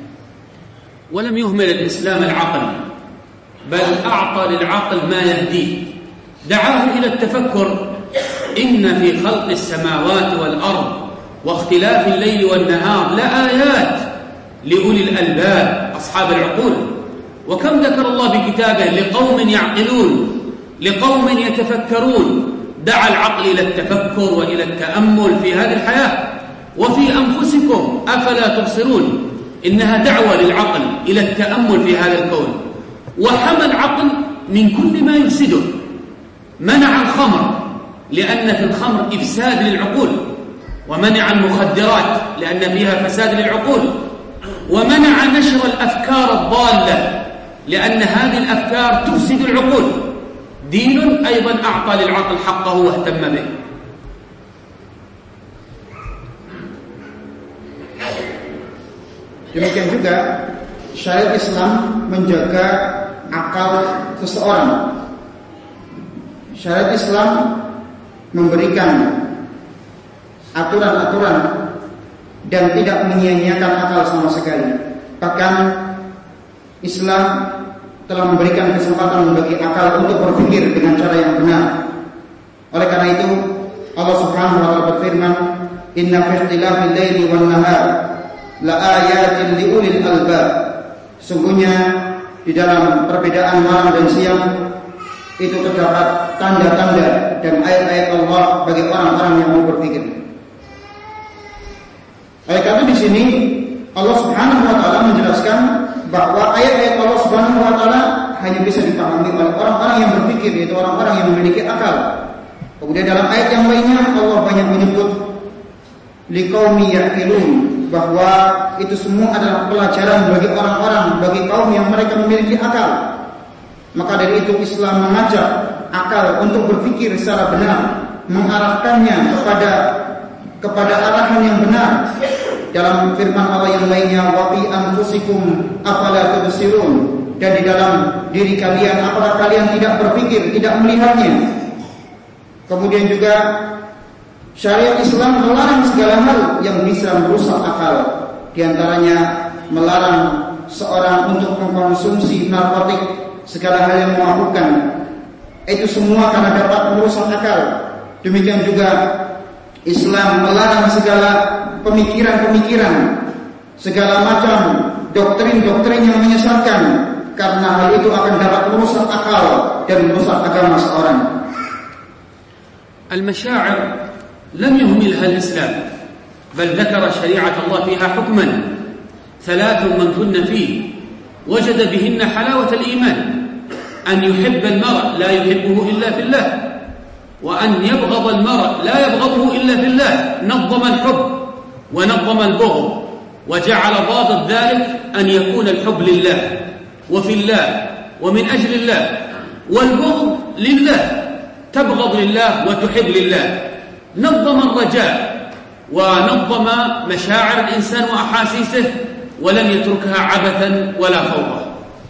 ولم يهمل الإسلام العقل، بل أعطى للعقل ما يهديه، دعاه إلى التفكر. إن في خلق السماوات والأرض واختلاف الليل والنهار لآيات لأولي الألباب أصحاب العقول. وكم ذكر الله بكتابه لقوم يعقلون، لقوم يتفكرون. دعا العقل إلى التفكر وإلى التأمل في هذه الحياة وفي أنفسكم أفلا تبصرون. إنها دعوة للعقل إلى التأمل في هذا الكون، وحمى العقل من كل ما يفسده. منع الخمر لأن في الخمر إفساد للعقول، ومنع المخدرات لأن فيها فساد للعقول، ومنع نشر الأفكار الضالة لأن هذه الأفكار تفسد العقول. دين أيضا أعطى للعقل حقه واهتم به. Demikian juga syariat Islam menjaga akal seseorang. Syariat Islam memberikan aturan-aturan dan tidak menyia-nyiakan akal sama sekali. Bahkan Islam telah memberikan kesempatan bagi akal untuk berpikir dengan cara yang benar. Oleh karena itu Allah Subhanahu wa taala berfirman: "Inna fi ikhtilafil laili wan nahar la ayatin liulil albab." Sungguhnya di dalam perbedaan malam dan siang itu terdapat tanda-tanda dan ayat-ayat Allah bagi orang-orang yang mau berpikir. Oleh karena di sini Allah Subhanahu wa taala menjelaskan bahwa ayat-ayat Allah Subhanahu wa taala hanya bisa dipahami oleh orang-orang yang berpikir, yaitu orang-orang yang memiliki akal. Kemudian dalam ayat yang lainnya Allah banyak menyebut liqaumi ya'qilun, bahwa itu semua adalah pelajaran bagi orang-orang, bagi kaum yang mereka memiliki akal. Maka dari itu Islam mengajak akal untuk berpikir secara benar, mengarahkannya kepada arahan yang benar. Dalam firman Allah yang lainnya, wa fi anfusikum afala tubsirun, dan di dalam diri kalian apakah kalian tidak berpikir, tidak melihatnya. Kemudian juga syariat Islam melarang segala hal yang bisa merusak akal. Di antaranya melarang seorang untuk mengkonsumsi narkotik, segala hal yang memabukkan. Itu semua karena dapat merusak akal. Demikian juga Islam melarang segala pemikiran-pemikiran, segala macam doktrin-doktrin yang menyesatkan, karena hal itu akan dapat merusak akal dan merusak agama seorang. المشاعر لم يهملها الإسلام، بل ذكر شريعة الله فيها حكما 3 من كن فيه وجد بهن حلاوة الإيمان: أن يحب المرء لا يحبه إلا في الله، وأن يبغض المرء لا يبغضه إلا في الله. نظم الحب ونظم البغض، وجعل ضابط ذلك أن يكون الحب لله وفي الله ومن أجل الله، والبغض لله، تبغض لله وتحب لله. نظم الرجاء ونظم مشاعر الإنسان وأحاسيسه، ولم يتركها عبثا ولا فوضى.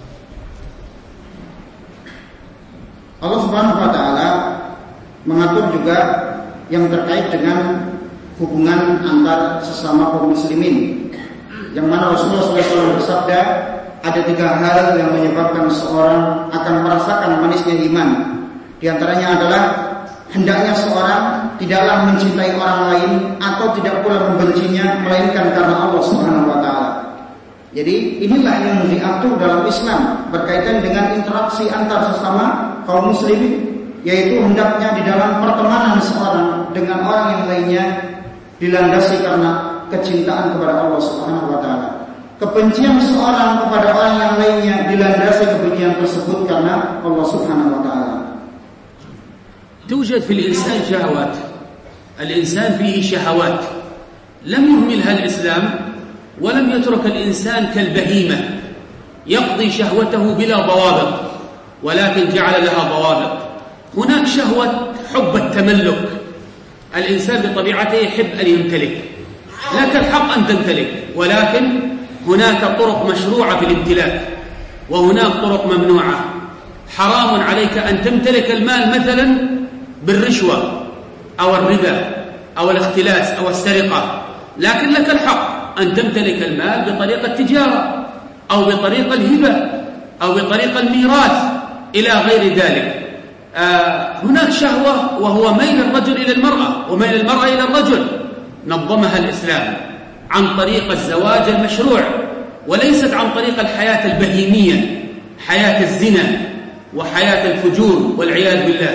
Allah Subhanahu wa taala mengatur juga yang terkait dengan hubungan antar sesama kaum muslimin, yang mana Rasulullah SAW bersabda, ada 3 hal yang menyebabkan seorang akan merasakan manisnya iman. Di antaranya adalah hendaknya seorang tidaklah mencintai orang lain atau tidak pula membencinya, melainkan karena Allah Subhanahu wa taala. Jadi inilah yang diatur dalam Islam berkaitan dengan interaksi antar sesama kaum muslimin, yaitu hendaknya di dalam pertemanan seorang dengan orang yang lainnya dilandasi karena kecintaan kepada Allah Subhanahu wa taala. Kebencian seorang kepada orang yang lainnya dilandasi kebencian tersebut karena Allah Subhanahu wa taala. توجد في الإنسان شهوات، الإنسان فيه شهوات لم يهملها الإسلام، ولم يترك الإنسان كالبهيمة يقضي شهوته بلا ضوابط، ولكن جعل لها ضوابط. هناك شهوة حب التملك، الإنسان بطبيعته يحب أن يمتلك، لك الحق أن تمتلك، ولكن هناك طرق مشروعة في الامتلاك وهناك طرق ممنوعة. حرام عليك أن تمتلك المال مثلا بالرشوة أو الربا أو الاختلاس أو السرقة، لكن لك الحق أن تمتلك المال بطريقة التجارة أو بطريقة الهبة أو بطريقة الميراث إلى غير ذلك. هناك شهوة وهو ميل الرجل إلى المرأة وميل المرأة إلى الرجل، نظمها الإسلام عن طريق الزواج المشروع، وليست عن طريق الحياة البهيمية، حياة الزنا وحياة الفجور والعياذ بالله.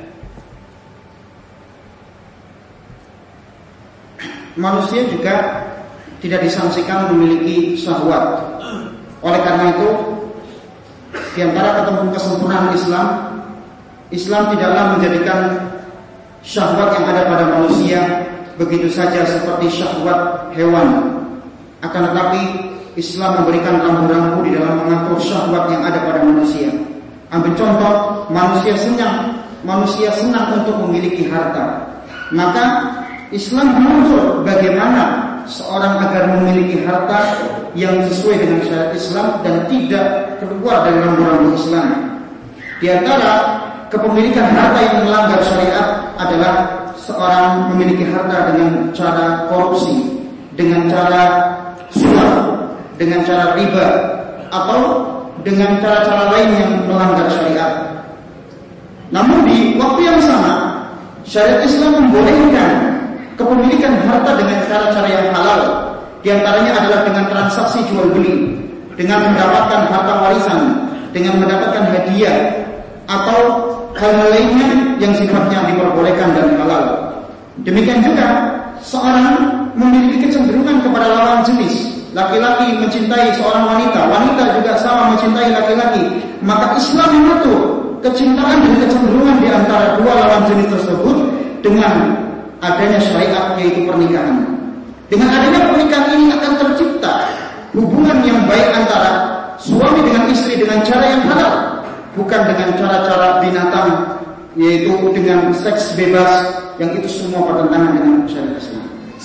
Manusia juga tidak disangsikan memiliki syahwat. Oleh karena itu, di antara kesempurnaan Islam, Islam tidaklah menjadikan syahwat yang ada pada manusia begitu saja seperti syahwat hewan. Akan tetapi Islam memberikan rambu-rambu di dalam mengatur syahwat yang ada pada manusia. Ambil contoh, manusia senang untuk memiliki harta. Maka Islam mengatur bagaimana seorang agar memiliki harta yang sesuai dengan syariat Islam dan tidak keluar dari rambu-rambu Islam. Di antara kepemilikan harta yang melanggar syariat adalah seorang memiliki harta dengan cara korupsi, dengan cara suap, dengan cara riba, atau dengan cara-cara lain yang melanggar syariat. Namun di waktu yang sama, syariat Islam membolehkan kepemilikan harta dengan cara-cara yang halal. Di antaranya adalah dengan transaksi jual beli, dengan mendapatkan harta warisan, dengan mendapatkan hadiah, atau hal lainnya yang sifatnya diperbolehkan dan halal. Demikian juga seorang memiliki kecenderungan kepada lawan jenis. Laki-laki mencintai seorang wanita, wanita juga sama mencintai laki-laki. Maka Islam mengatur kecintaan dan kecenderungan di antara dua lawan jenis tersebut dengan adanya syariat, yaitu pernikahan. Dengan adanya pernikahan ini akan tercipta hubungan yang baik antara suami dengan istri dengan cara yang halal, bukan dengan cara-cara binatang, yaitu dengan seks bebas, yang itu semua bertentangan dengan syariat Islam.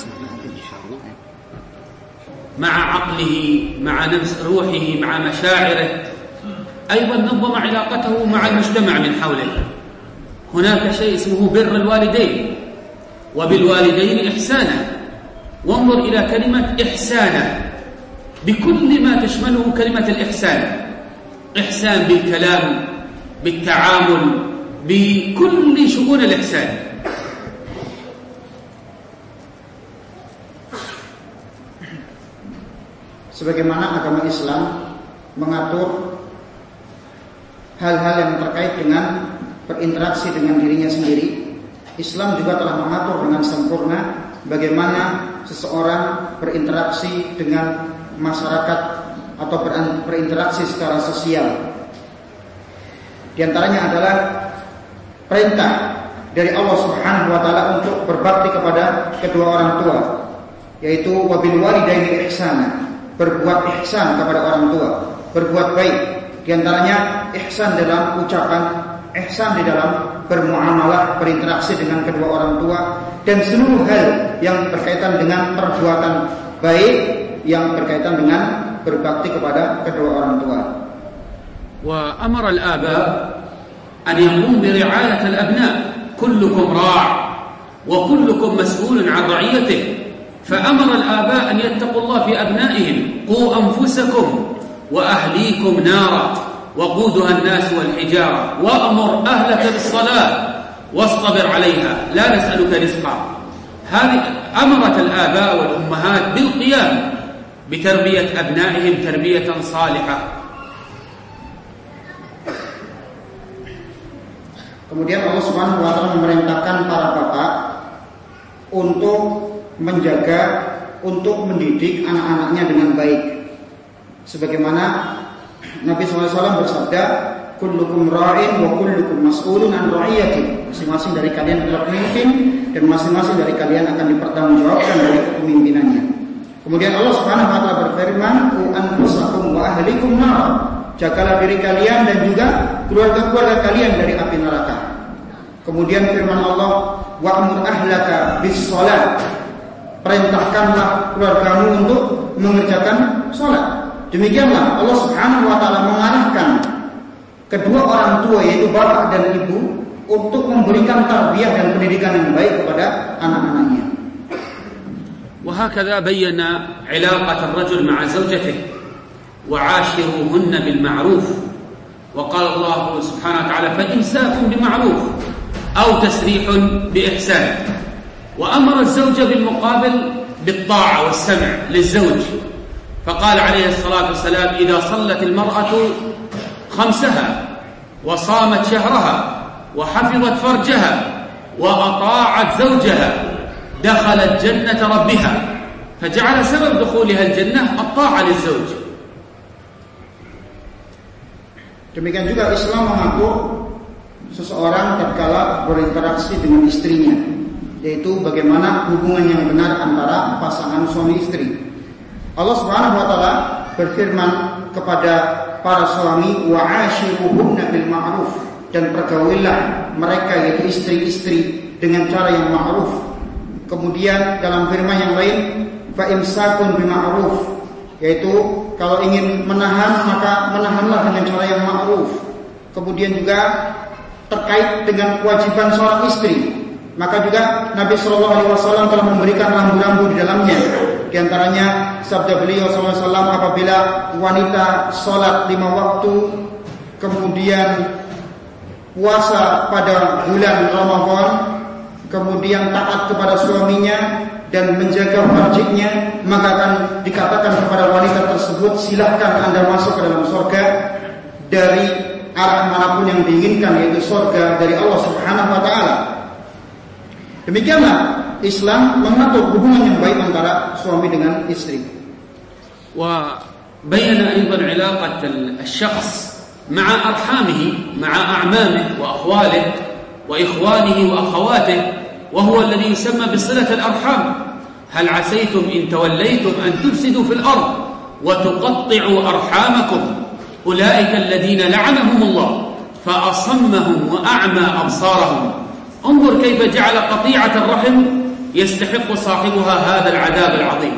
مع عقله مع نفس روحه مع مشاعره أيضا نظم علاقته مع المجتمع من حوله. هناك شيء اسمه بر الوالدين وبالوالدين إحسانا، وانظر إلى كلمة إحسانا بكل ما تشمله كلمة الإحسان، إحسان بالكلام بالتعامل بكل شؤون الإحسان. Sebagaimana agama Islam mengatur hal-hal yang terkait dengan berinteraksi dengan dirinya sendiri, Islam juga telah mengatur dengan sempurna bagaimana seseorang berinteraksi dengan masyarakat atau berinteraksi secara sosial. Di antaranya adalah perintah dari Allah Subhanahu wa taala untuk berbakti kepada kedua orang tua, yaitu wabil walidaini ihsana, berbuat ihsan kepada orang tua, berbuat baik. Di antaranya ihsan dalam ucapan, ihsan di dalam bermuamalah, berinteraksi dengan kedua orang tua, dan seluruh hal yang berkaitan dengan perbuatan baik yang berkaitan dengan berbakti kepada kedua orang tua. Wa amara al-aba an yaqum bi ri'ayati al-abna, kullukum ra' wa kullukum mas'ulun 'an ra'iyatihi. فأمر الآباء أن يتقوا الله في أبنائهم، قوا أنفسكم وأهليكم نارا وقودها الناس والحجارة وأمر أهلك بالصلاة واصطبر عليها لا نسألك رزقا. هذه أمرت الآباء والأمهات بالقيام بتربية أبنائهم تربية صالحة. Kemudian Allah Subhanahu wa taala memerintahkan para bapak untuk menjaga, untuk mendidik anak-anaknya dengan baik. Sebagaimana Nabi SAW bersabda, kullukum ra'in wa kullukum mas'ulun an ra'iyati. Masing-masing dari kalian adalah pemimpin dan masing-masing dari kalian akan dipertanggungjawabkan dari kepemimpinannya. Kemudian Allah Subhanahu wa taala berfirman, "Qu anfusakum wa ahlikum nar." Jagalah diri kalian dan juga keluarga-keluarga kalian dari api neraka. Kemudian firman Allah, "Wa'mur ahlaka bis-shalah." Perintahkanlah keluargamu untuk mengerjakan sholat. Demikianlah Allah Subhanahu wa taala mengarahkan kedua orang tua, yaitu bapak dan ibu, untuk memberikan tarbiyah dan pendidikan yang baik kepada anak-anaknya. وهكذا بين علاقة الرجل مع زوجته وعاشروهن بالمعروف، وقال الله سبحانه وتعالى فإمساك بمعروف أو تسريح بإحسان. وأمر الزوج بالمقابل بالطاعة والسمع للزوج، فقال عليه الصلاة والسلام إذا صلت المرأة خمسها وصامت شهرها وحفظت فرجها وأطاعت زوجها دخلت جنة ربها، فجعل سبب دخولها الجنة الطاعة للزوج. Demikian juga Islam mengatur seseorang tatkala berinteraksi dengan istrinya, yaitu bagaimana hubungan yang benar antara pasangan suami istri. Allah Subhanahu wa taala berfirman kepada para suami, wa 'ashiruhunna bil ma'ruf, dan pergaulilah mereka yaitu istri-istri dengan cara yang ma'ruf. Kemudian dalam firman yang lain, fa imsakun bil ma'ruf, yaitu kalau ingin menahan maka menahanlah dengan cara yang ma'ruf. Kemudian juga terkait dengan kewajiban seorang istri, maka juga Nabi SAW telah memberikan rambu-rambu di dalamnya. Di antaranya sabda beliau SAW, apabila wanita sholat 5 waktu, kemudian puasa pada bulan Ramadan, kemudian taat kepada suaminya dan menjaga farjinya, maka akan dikatakan kepada wanita tersebut, silahkan Anda masuk ke dalam surga dari arah manapun yang diinginkan, yaitu surga dari Allah Subhanahu wa taala. Demikianlah Islam mengatur hubungan yang baik antara suami dengan istri. وبين أيضا علاقة الشخص مع أرحامه مع أعمامه وأخواله وإخوانه وأخواته، وهو الذي يسمى بصلة الأرحام. هل عسيتم إن توليتم أن تفسدوا في الأرض وتقطعوا أرحامكم أولئك الذين لعنهم الله فأصمهم وأعمى أبصارهم. انظر كيف جعل قطيعة الرحم يستحق صاحبها هذا العذاب العظيم.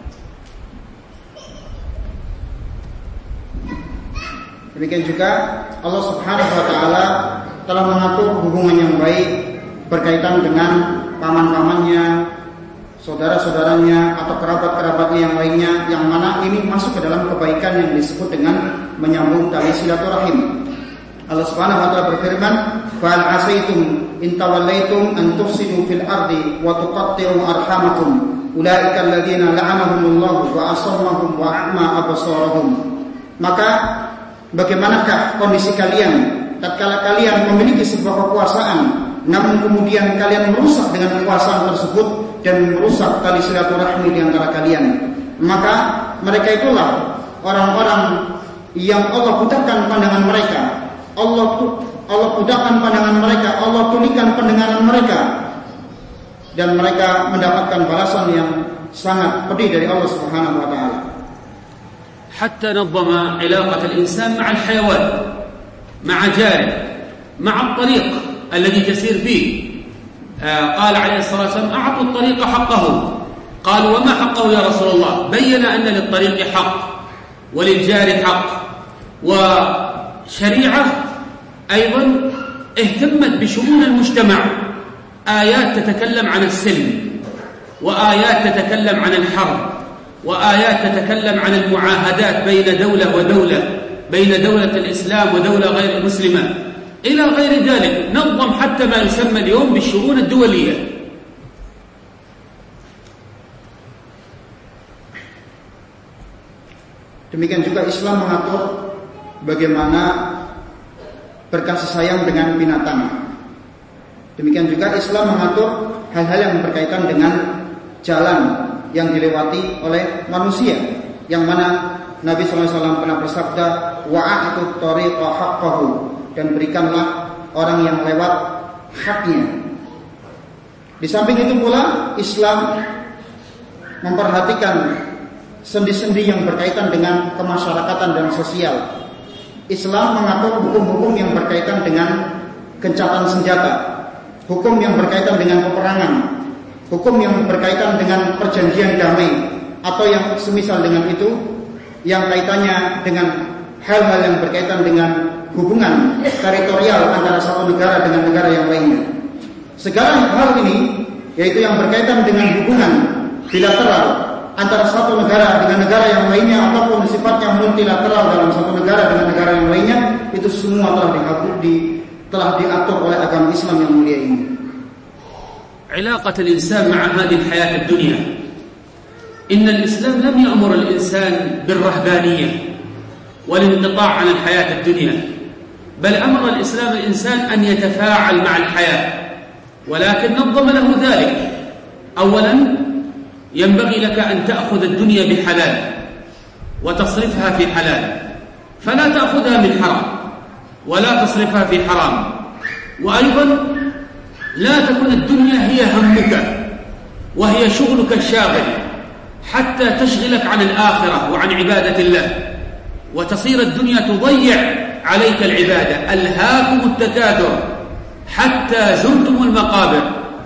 Demikian juga Allah Subhanahu wa taala telah mengatur hubungan yang baik berkaitan dengan paman-pamannya, saudara-saudaranya atau kerabat-kerabatnya yang lainnya, yang mana ini masuk ke dalam kebaikan yang disebut dengan menyambung tali silaturahim. Allah Subhanahu wa taala berfirman, "Fal asaitum in tawallaitum an tufsidu fil ardi wa tuqatti'u arhamakum ulaika alladziina la'anahumullahu wa asammahum wa a'ma absarahum." Maka bagaimanakah kondisi kalian tatkala kalian memiliki sebuah kekuasaan, namun kemudian kalian merusak dengan kekuasaan tersebut dan merusak tali silaturahmi di antara kalian? Maka mereka itulah orang-orang yang Allah pudahkan pandangan mereka, Allah pudahkan pandangan mereka, Allah tulikan pendengaran mereka, dan mereka mendapatkan balasan yang sangat pedih dari Allah Subhanahu wa taala. حتى نظم علاقة الإنسان مع الحيوان، مع جاره، مع الطريق الذي تسير فيه. قال عليه الصلاة والسلام: أعطوا الطريق حقه. قالوا: وما حقه يا رسول الله؟ بين أن للطريق حق وللجار حق. وشريعة أيضا اهتمت بشؤون المجتمع، آيات تتكلم عن السلم، وآيات تتكلم عن الحرب، وآيات تتكلم عن المعاهدات بين دولة ودولة، بين دولة الإسلام ودولة غير مسلمة، إلى غير ذلك. نظم حتى ما يسمى اليوم بالشؤون الدولية. Demikian juga Islam mengatur bagaimana berkasih sayang dengan binatang. Demikian juga Islam mengatur hal-hal yang berkaitan dengan jalan yang dilewati oleh manusia, yang mana Nabi SAW pernah bersabda, wa'atu tariqa haqqahu, dan berikanlah orang yang lewat haknya. Di samping itu pula Islam memperhatikan sendi-sendi yang berkaitan dengan kemasyarakatan dan sosial. Islam mengatur hukum-hukum yang berkaitan dengan gencatan senjata, hukum yang berkaitan dengan peperangan, hukum yang berkaitan dengan perjanjian damai, atau yang semisal dengan itu, yang kaitannya dengan hal-hal yang berkaitan dengan hubungan teritorial antara satu negara dengan negara yang lainnya. Segala hal ini, yaitu yang berkaitan dengan hubungan bilateral antara satu negara dengan negara yang lainnya, ataupun sifatnya multilateral dalam satu negara dengan negara yang lainnya, itu semua telah diatur oleh agama Islam yang mulia ini. علاقة الإنسان مع هذه الحياة الدنيا. إن الإسلام لم يأمر الإنسان بالرهبانية والانقطاع عن الحياة الدنيا، بل أمر الإسلام الإنسان أن يتفاعل مع الحياة، ولكن نظم له ذلك. أولا ينبغي لك أن تأخذ الدنيا بحلال وتصرفها في حلال، فلا تأخذها من حرام ولا تصرفها في حرام. وأيضا لا تكون الدنيا هي همك وهي شغلك الشاغل حتى تشغلك عن الآخرة وعن عبادة الله، وتصير الدنيا تضيع عليك العبادة. ألهاكم التكاثر حتى زرتم المقابر.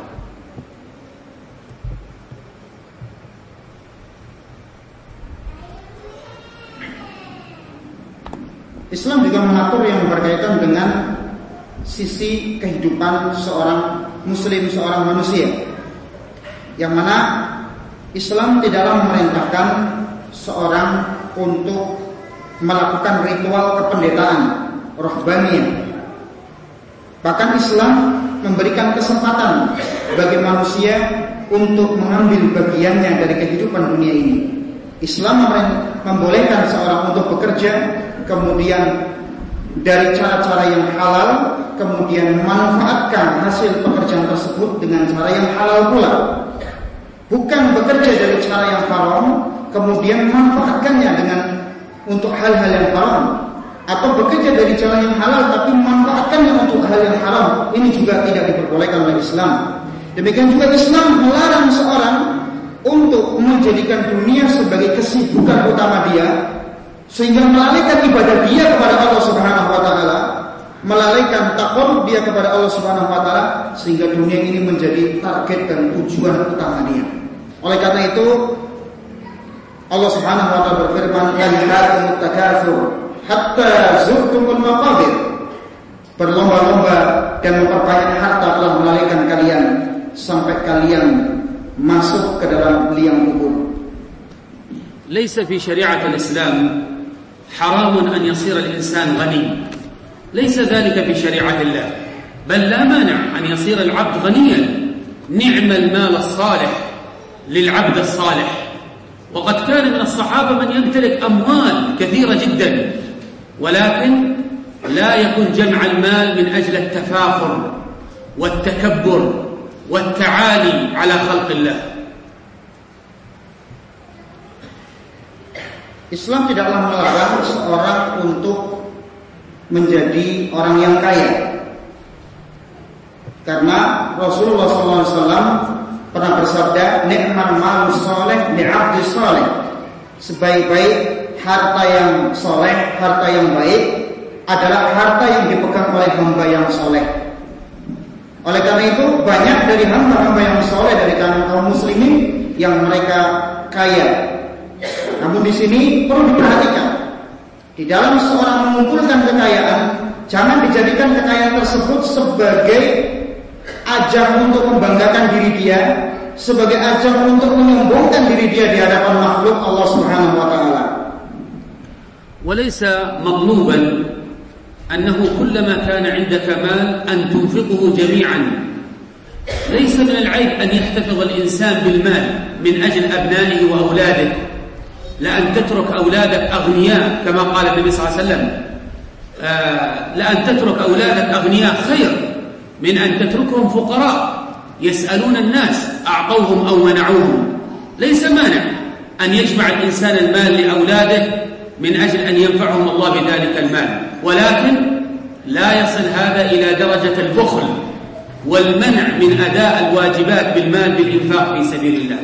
Islam juga mengatur yang berkaitan dengan sisi kehidupan seorang muslim, seorang manusia, yang mana Islam tidaklah memerintahkan seorang untuk melakukan ritual kependetaan, rohbaniyah. Bahkan Islam memberikan kesempatan bagi manusia untuk mengambil bagiannya dari kehidupan dunia ini. Islam membolehkan seorang untuk bekerja, kemudian dari cara-cara yang halal, kemudian memanfaatkan hasil pekerjaan tersebut dengan cara yang halal pula. Bukan bekerja dari cara yang haram, kemudian memanfaatkannya dengan untuk hal-hal yang haram, atau bekerja dari cara yang halal tapi memanfaatkannya untuk hal yang haram. Ini juga tidak diperbolehkan oleh Islam. Demikian juga Islam melarang seorang untuk menjadikan dunia sebagai kesibukan utama dia, sehingga melalaikan ibadah dia kepada Allah Subhanahu wa taala, melalaikan taqarrub dia kepada Allah Subhanahu wa taala sehingga dunia ini menjadi target dan tujuan utama dia. Oleh karena itu Allah Subhanahu wa taala berfirman, "Yalhakumut takatsur hatta zurtumul maqabir." Berlomba-lomba dan memperbanyak harta telah melalaikan kalian sampai kalian masuk ke dalam liang kubur. ليس في شريعة الإسلام حرام أن يصير الإنسان غني، ليس ذلك في شريعة الله، بل لا مانع أن يصير العبد غنيا، نعم المال الصالح للعبد الصالح. وقد كان من الصحابة من يمتلك أموال كثيرة جدا، ولكن لا يكون جمع المال من أجل التفاخر والتكبر والتعالي على خلق الله. Islam tidaklah melarang seorang untuk menjadi orang yang kaya. Karena Rasulullah SAW pernah bersabda, "Ni'mal malu sholeh li'abdi sholeh." Sebaik-baik harta yang soleh, harta yang baik adalah harta yang dipegang oleh hamba yang soleh. Oleh karena itu banyak dari hamba-hamba yang soleh dari kaum muslimin yang mereka kaya. Namun di sini perlu diperhatikan, di dalam seorang mengumpulkan kekayaan, jangan dijadikan kekayaan tersebut sebagai ajang untuk membanggakan diri dia, sebagai ajang untuk menyombongkan diri dia di hadapan makhluk Allah Subhanahu wa taala. وليس مطلوبا أنه كلما كان عندك مال أن تنفقه جميعا. ليس من العيب أن يحتفظ الإنسان بالمال من أجل أبنائه وأولاده، لأن تترك أولادك أغنياء كما قال النبي صلى الله عليه وسلم، لأن تترك أولادك أغنياء خير من أن تتركهم فقراء يسألون الناس أعطوهم أو منعوهم. ليس مانع أن يجمع الإنسان المال لأولاده من أجل أن ينفعهم الله بذلك المال، ولكن لا يصل هذا إلى درجة البخل والمنع من أداء الواجبات بالمال بالإنفاق في سبيل الله.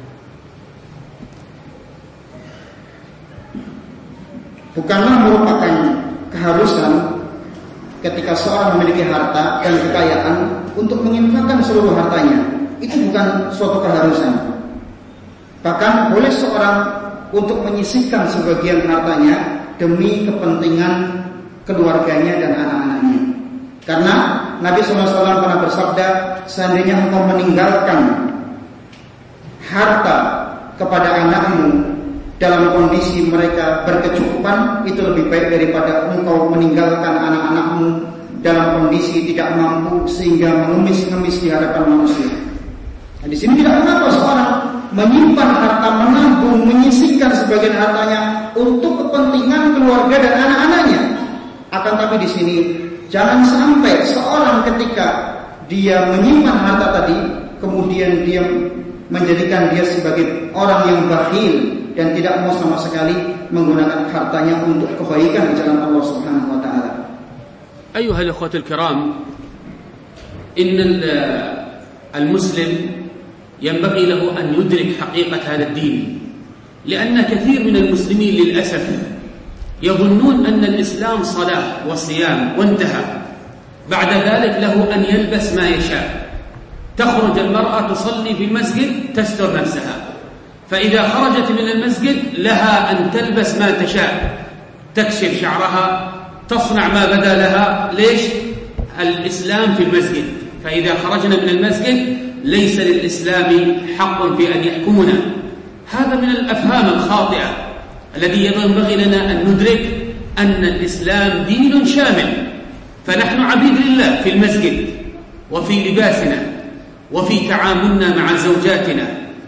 Bukanlah merupakan keharusan ketika seorang memiliki harta dan kekayaan untuk menginfakkan seluruh hartanya. Itu bukan suatu keharusan. Bahkan boleh seorang untuk menyisihkan sebagian hartanya demi kepentingan keluarganya dan anak-anaknya. Karena Nabi SAW pernah bersabda, seandainya engkau meninggalkan harta kepada anakmu dalam kondisi mereka berkecukupan, itu lebih baik daripada engkau meninggalkan anak-anakmu dalam kondisi tidak mampu sehingga mengemis-ngemis di hadapan manusia. Nah, di sini tidak mengapa seorang menyimpan harta, menabung, menyisihkan sebagian hartanya untuk kepentingan keluarga dan anak-anaknya. Akan tapi di sini jangan sampai seorang ketika dia menyimpan harta tadi, kemudian dia menjadikan dia sebagai orang yang bakhil dan tidak mau sama sekali menggunakan hartanya untuk kebaikan di jalan Allah Subhanahu wa taala. أيها الأخوة الكرام، إن المسلم ينبغي له أن يدرك حقيقة هذا الدين، لأن كثير من المسلمين للأسف يظنون أن الإسلام صلاة وصيام وانتهى، بعد ذلك له أن يلبس ما يشاء. تخرج المرأة تصلي في المسجد تستر نفسها، فإذا خرجت من المسجد لها أن تلبس ما تشاء، تكشف شعرها، تصنع ما بدا لها. ليش؟ الإسلام في المسجد، فإذا خرجنا من المسجد ليس للإسلام حق في أن يحكمنا. هذا من الأفهام الخاطئة الذي ينبغي لنا أن ندرك أن الإسلام دين شامل، فنحن عبيد لله في المسجد وفي لباسنا وفي تعاملنا مع زوجاتنا.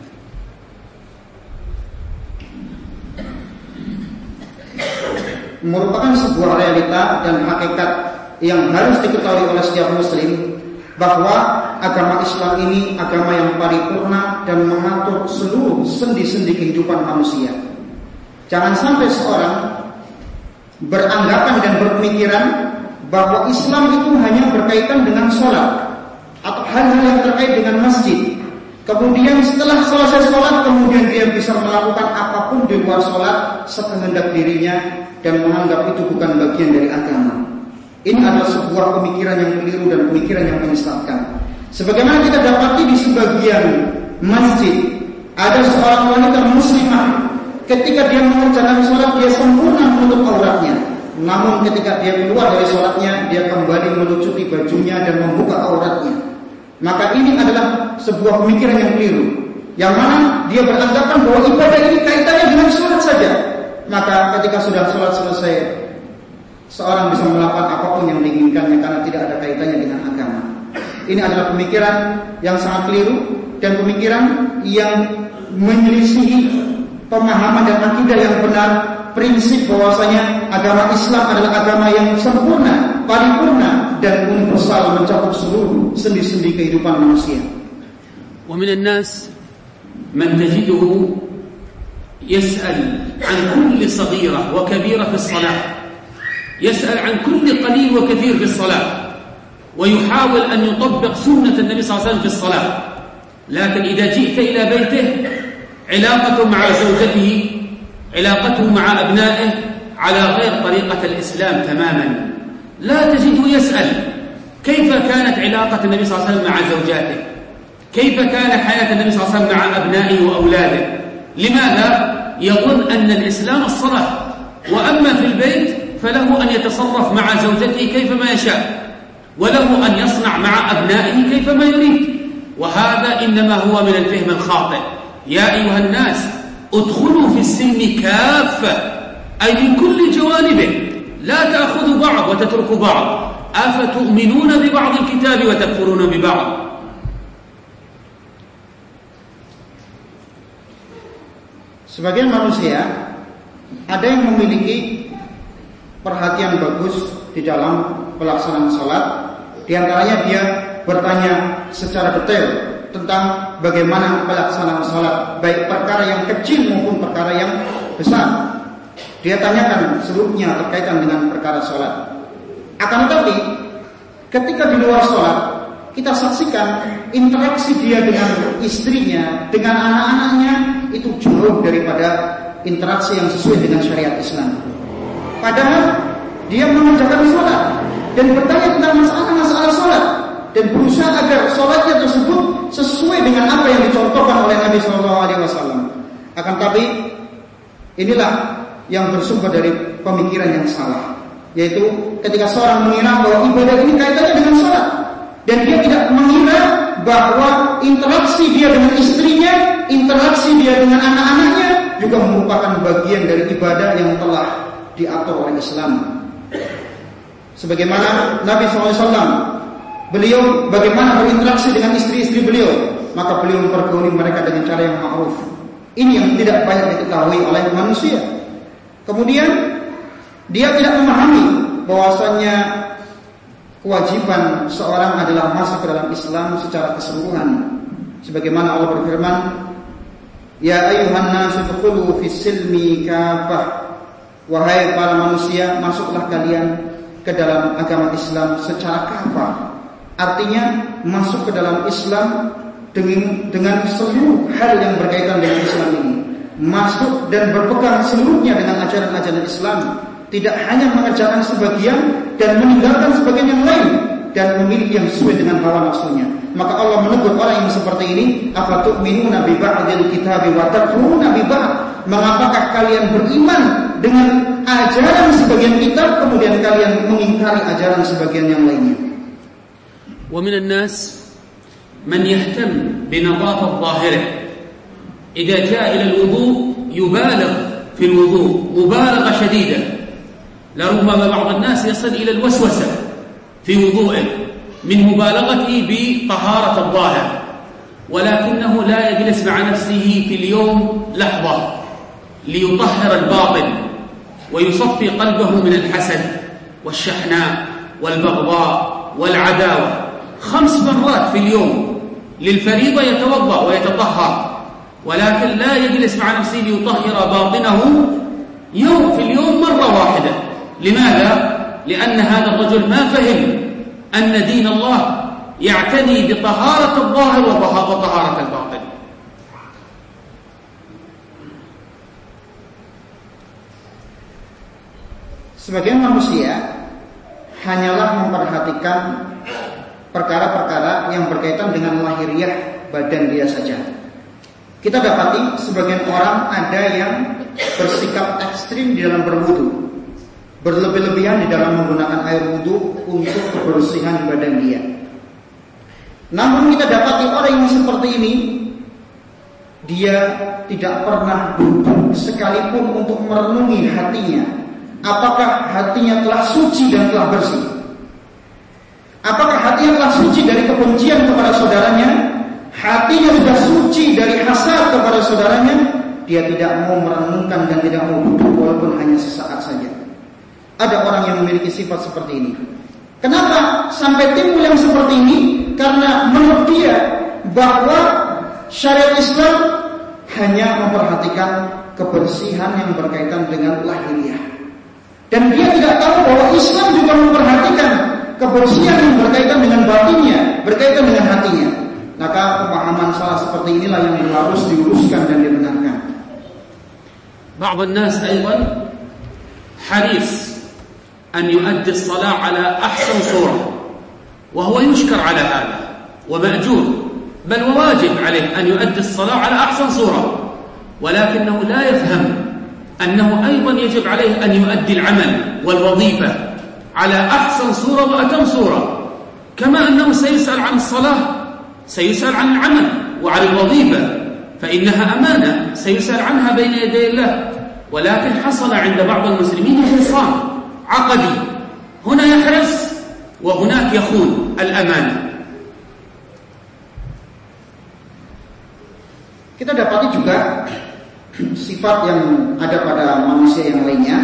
Merupakan sebuah realita dan hakikat yang harus diketahui oleh setiap muslim, bahwa agama Islam ini agama yang paripurna dan mengatur seluruh sendi-sendi kehidupan manusia. Jangan sampai seorang beranggapan dan berpemikiran bahwa Islam itu hanya berkaitan dengan sholat atau hal-hal yang terkait dengan masjid. Kemudian setelah selesai sholat, kemudian dia bisa melakukan apapun di luar sholat sekehendak dirinya dan menganggap itu bukan bagian dari agama. Ini adalah sebuah pemikiran yang keliru dan pemikiran yang menyesatkan. Sebagaimana kita dapati di sebagian masjid, ada seorang wanita muslimah, ketika dia mengerjakan sholat, dia sempurna menutup auratnya. Namun ketika dia keluar dari sholatnya, dia kembali melucuti bajunya dan membuka auratnya. Maka ini adalah sebuah pemikiran yang keliru, yang mana dia beranggapan bahwa ibadah ini kaitannya dengan sholat saja. Maka ketika sudah sholat selesai, seorang bisa melakukan apapun yang diinginkannya karena tidak ada kaitannya dengan agama. Ini adalah pemikiran yang sangat keliru dan pemikiran yang menyelisihi pemahaman dan akidah yang benar, prinsip bahwasanya agama Islam adalah agama yang sempurna, paripurna dan universal, mencakup seluruh sendi-sendi kehidupan manusia. ومن الناس من تجده يسأل عن كل صغيرة وكبيرة في الصلاة، يسأل عن كل قليل وكثير في الصلاة، ويحاول أن يطبق سنة النبي صلى الله عليه وسلم في الصلاة. لكن إذا جئت إلى بيته علاقته مع زوجته، علاقته مع أبنائه على غير طريقة الإسلام تماما. لا تجده يسأل كيف كانت علاقة النبي صلى الله عليه وسلم مع زوجاته، كيف كان حياة النبي صلى الله عليه وسلم مع أبنائه وأولاده. لماذا؟ يظن أن الإسلام الصلاة، وأما في البيت فله أن يتصرف مع زوجته كيفما يشاء، وله أن يصنع مع أبنائه كيفما يريد. وهذا إنما هو من الفهم الخاطئ. يا أيها الناس ادخلوا في السلم كافة، أي من كل جوانبه، لا تأخذوا بعض وتتركوا بعض. أفتؤمنون ببعض الكتاب وتكفرون ببعض. Sebagian manusia ada yang memiliki perhatian bagus di dalam pelaksanaan salat. Di antaranya dia bertanya secara detail tentang bagaimana pelaksanaan salat, baik perkara yang kecil maupun perkara yang besar. Dia tanyakan seluruhnya terkaitan dengan perkara salat. Akan tetapi ketika di luar salat, kita saksikan interaksi dia dengan istrinya, dengan anak-anaknya itu jauh daripada interaksi yang sesuai dengan syariat Islam. Padahal dia mengerjakan sholat dan bertanya tentang masalah-masalah sholat dan berusaha agar sholatnya tersebut sesuai dengan apa yang dicontohkan oleh Nabi SAW. Akan tetapi inilah yang bersumber dari pemikiran yang salah, yaitu ketika seorang mengira bahwa ibadah ini kaitannya dengan sholat, dan dia tidak mengira bahwa interaksi dia dengan istrinya, interaksi dia dengan anak-anaknya juga merupakan bagian dari ibadah yang telah diatur oleh Islam. Sebagaimana Nabi SAW, beliau bagaimana berinteraksi dengan istri-istri beliau, maka beliau mempergauli mereka dengan cara yang ma'ruf. Ini yang tidak banyak diketahui oleh manusia. Kemudian dia tidak memahami bahwasanya kewajiban seorang adalah masuk ke dalam Islam secara keseluruhan. Sebagaimana Allah berfirman, "Ya ayyuhan nasu udkhulu fis silmi kafah." Wahai para manusia, masuklah kalian ke dalam agama Islam secara kafah. Artinya masuk ke dalam Islam dengan seluruh hal yang berkaitan dengan Islam ini. Masuk dan berpegang seluruhnya dengan ajaran-ajaran Islam. Tidak hanya mengerjakan sebagian dan meninggalkan sebagian yang lain dan memilih yang sesuai dengan hawa nafsunya. Maka Allah menegur orang yang seperti ini, "Afatu'minuna bi ba'dil kitabi wa takfuruna bi ba'd?" Mengapakah kalian beriman dengan ajaran sebagian kitab kemudian kalian mengingkari ajaran sebagian yang lainnya? Wa minan nas man yahtam bi nadafat dhahirih. Idza jaa ila al-wudu yubaligh fi al-wudu mubalaghah shadidah. لربما بعض الناس يصل إلى الوسوسة في وضوءه من مبالغته بطهارة الظاهر، ولكنه لا يجلس مع نفسه في اليوم لحظة ليطهر الباطن ويصفي قلبه من الحسد والشحناء والبغضاء والعداوة. 5 مرات في اليوم للفريضة يتوضأ ويتطهر، ولكن لا يجلس مع نفسه ليطهر باطنه في اليوم مرة واحدة. لماذا؟ لأن هذا الرجل ما فهم أن دين الله يعتني بطهارة الظاهر وطهارة الباطن. Sebagian manusia hanyalah memperhatikan perkara-perkara yang berkaitan dengan lahiriah badan dia saja. Kita dapati sebagian orang ada yang bersikap ekstrim di dalam berwudu, berlebih-lebihan di dalam menggunakan air wudu untuk kebersihan badan dia. Namun kita dapati orang yang seperti ini, dia tidak pernah duduk sekalipun untuk merenungi hatinya. Apakah hatinya telah suci dan telah bersih? Apakah hatinya telah suci dari kebencian kepada saudaranya? Hatinya sudah suci dari hasad kepada saudaranya? Dia tidak mau merenungkan dan tidak mau duduk walaupun hanya sesaat saja. Ada orang yang memiliki sifat seperti ini. Kenapa sampai timbul yang seperti ini? Karena menurut dia bahwa syariat Islam hanya memperhatikan kebersihan yang berkaitan dengan lahiriah. Dan dia tidak tahu bahwa Islam juga memperhatikan kebersihan yang berkaitan dengan batinnya, berkaitan dengan hatinya. Maka pemahaman salah seperti inilah yang harus diuruskan dan dibenarkan. بعض الناس أيضا حريص أن يؤدي الصلاة على أحسن صورة، وهو يشكر على هذا ومأجور، بل وواجب عليه أن يؤدي الصلاة على أحسن صورة، ولكنه لا يفهم أنه أيضا يجب عليه أن يؤدي العمل والوظيفة على أحسن صورة وأتم صورة، كما أنه سيسأل عن الصلاة سيسأل عن العمل وعن الوظيفة، فإنها أمانة سيسأل عنها بين يدي الله. ولكن حصل عند بعض المسلمين خصام عقدي، هنا يحرص وهناك يخون الأمانة. Kita dapati juga sifat yang ada pada manusia yang lainnya.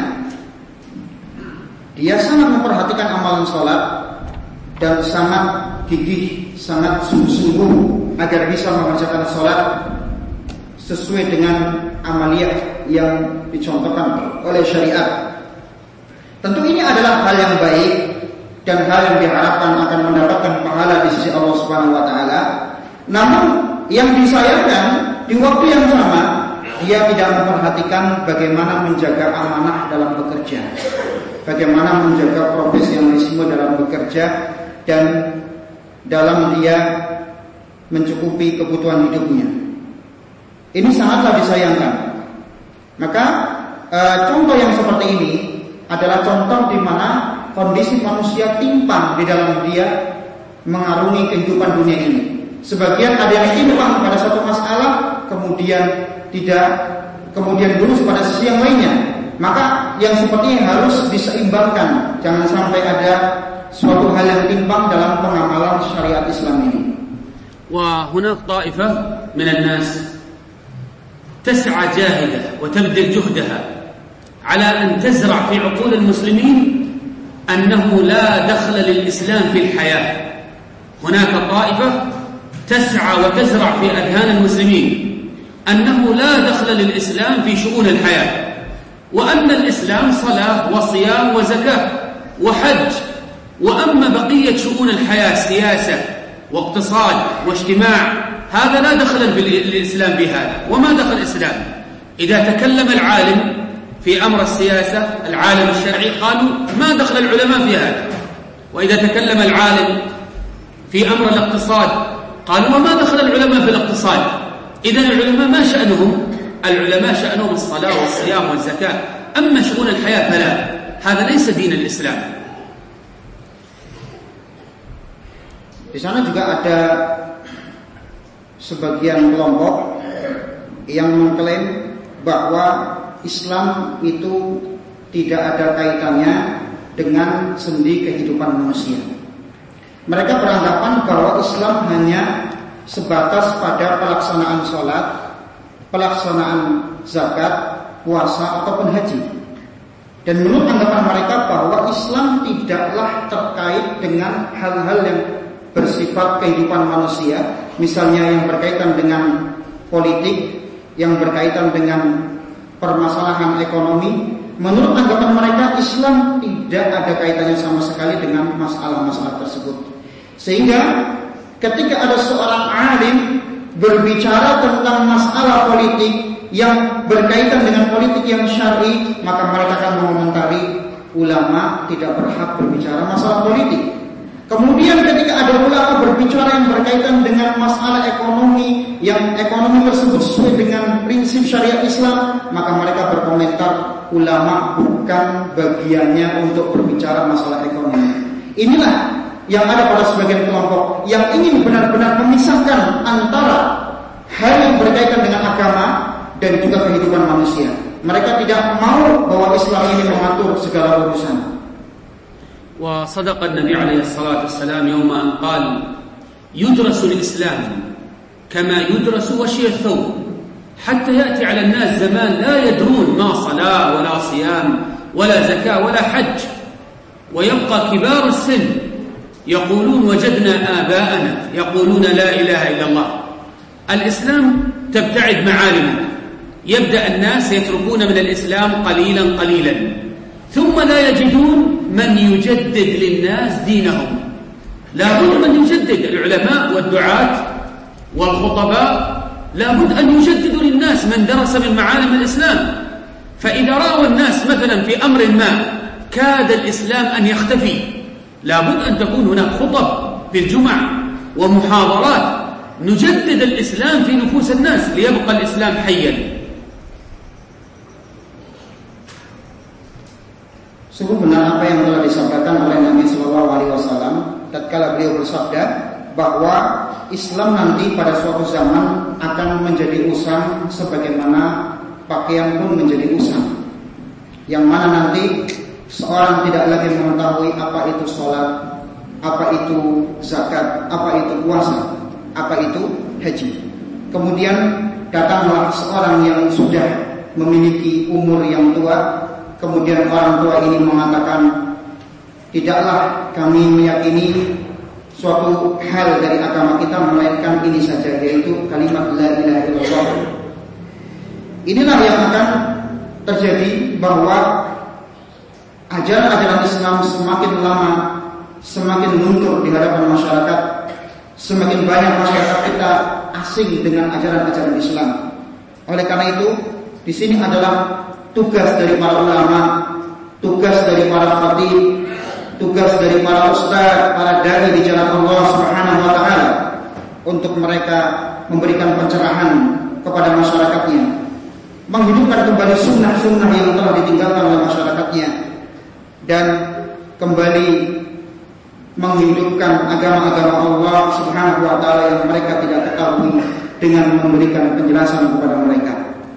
Dia sangat memperhatikan amalan sholat dan sangat gigih, sangat sungguh-sungguh agar bisa mengerjakan sholat sesuai dengan amaliyah yang dicontohkan oleh syariat. Tentu ini adalah hal yang baik dan hal yang diharapkan akan mendapatkan pahala di sisi Allah Subhanahu wa taala. Namun yang disayangkan di waktu yang sama dia tidak memperhatikan bagaimana menjaga amanah dalam bekerja, bagaimana menjaga profesionalisme dalam bekerja dan dalam dia mencukupi kebutuhan hidupnya. Ini sangatlah disayangkan. Maka contoh yang seperti ini adalah contoh di mana kondisi manusia timpang di dalam dia mengarungi kehidupan dunia ini. Sebagian ada yang timpang pada satu masalah, kemudian tidak, kemudian lurus pada sisi yang lainnya. Maka yang seperti ini harus diseimbangkan. Jangan sampai ada suatu hal yang timpang dalam pengamalan syariat Islam ini. وهناك طائفة من الناس تسعى جاهدة وتبذل جهدها على أن تزرع في عقول المسلمين أنه لا دخل للإسلام في الحياة. هناك طائفة تسعى وتزرع في أذهان المسلمين أنه لا دخل للإسلام في شؤون الحياة، وأن الإسلام صلاة وصيام وزكاة وحج، وأما بقية شؤون الحياة سياسة واقتصاد واجتماع هذا لا دخل للإسلام بهذا. وما دخل الإسلام؟ إذا تكلم العالم في أمر السياسة العالم الشرعي قالوا ما دخل العلماء في هذا، وإذا تكلم العالم في أمر الاقتصاد قالوا وما دخل العلماء في الاقتصاد. إذن العلماء ما شأنهم؟ العلماء شأنهم الصلاة والصيام والزكاة، أما شؤون الحياة فلا. هذا ليس دين الإسلام. Di sana juga ada sebagian kelompok yang mengklaim bahwa Islam itu tidak ada kaitannya dengan sendi kehidupan manusia. Mereka beranggapan bahwa Islam hanya sebatas pada pelaksanaan sholat, pelaksanaan zakat, puasa ataupun haji. Dan menurut anggapan mereka bahwa Islam tidaklah terkait dengan hal-hal yang bersifat kehidupan manusia, misalnya yang berkaitan dengan politik, yang berkaitan dengan permasalahan ekonomi. Menurut anggapan mereka, Islam tidak ada kaitannya sama sekali dengan masalah-masalah tersebut. Sehingga ketika ada seorang alim berbicara tentang masalah politik yang berkaitan dengan politik yang syar'i, maka mereka akan mengomentari ulama tidak berhak berbicara masalah politik. Kemudian ketika ada ulama berbicara yang berkaitan dengan masalah ekonomi, yang ekonomi tersebut sesuai dengan prinsip syariat Islam, maka mereka berkomentar ulama bukan bagiannya untuk berbicara masalah ekonomi. Inilah yang ada pada sebagian kelompok yang ingin benar-benar memisahkan antara hal yang berkaitan dengan agama dan juga kehidupan manusia. Mereka tidak mau bahwa Islam ini mengatur segala urusan. وصدق النبي عليه الصلاة والسلام يوم أن قال يدرس الإسلام كما يدرس وشي الثوب حتى يأتي على الناس زمان لا يدرون ما صلاة ولا صيام ولا زكاة ولا حج ويبقى كبار السن يقولون وجدنا آباءنا يقولون لا إله إلا الله. الإسلام تبتعد معالمه، يبدأ الناس يتركون من الإسلام قليلا قليلا ثم لا يجدون من يجدد للناس دينهم. لا بد من يجدد، العلماء والدعاة والخطباء لا بد أن يجددوا للناس من درس من معالم الإسلام. فإذا رأوا الناس مثلا في أمر ما كاد الإسلام أن يختفي، لا بد أن تكون هناك خطب في الجمع ومحاضرات نجدد الإسلام في نفوس الناس ليبقى الإسلام حيا. Sungguh benar apa yang telah disampaikan oleh Nabi Sallallahu Alaihi Wasallam tatkala beliau bersabda bahwa Islam nanti pada suatu zaman akan menjadi usang sebagaimana pakaian pun menjadi usang, yang mana nanti seorang tidak lagi mengetahui apa itu sholat, apa itu zakat, apa itu puasa, apa itu haji. Kemudian datanglah seorang yang sudah memiliki umur yang tua. Kemudian orang tua ini mengatakan, tidaklah kami meyakini suatu hal dari agama kita melainkan ini saja, yaitu kalimat la ilaha illallah. Inilah yang akan terjadi, bahwa ajaran-ajaran Islam semakin lama semakin luntur di hadapan masyarakat. Semakin banyak masyarakat kita asing dengan ajaran-ajaran Islam. Oleh karena itu, di sini adalah tugas dari para ulama, tugas dari para khatib, tugas dari para ustaz, para dai di jalan Allah Subhanahu wa taala, untuk mereka memberikan pencerahan kepada masyarakatnya, menghidupkan kembali sunnah-sunnah yang telah ditinggalkan oleh masyarakatnya, dan kembali menghidupkan agama-agama Allah Subhanahu wa taala yang mereka tidak ketahui dengan memberikan penjelasan kepada mereka.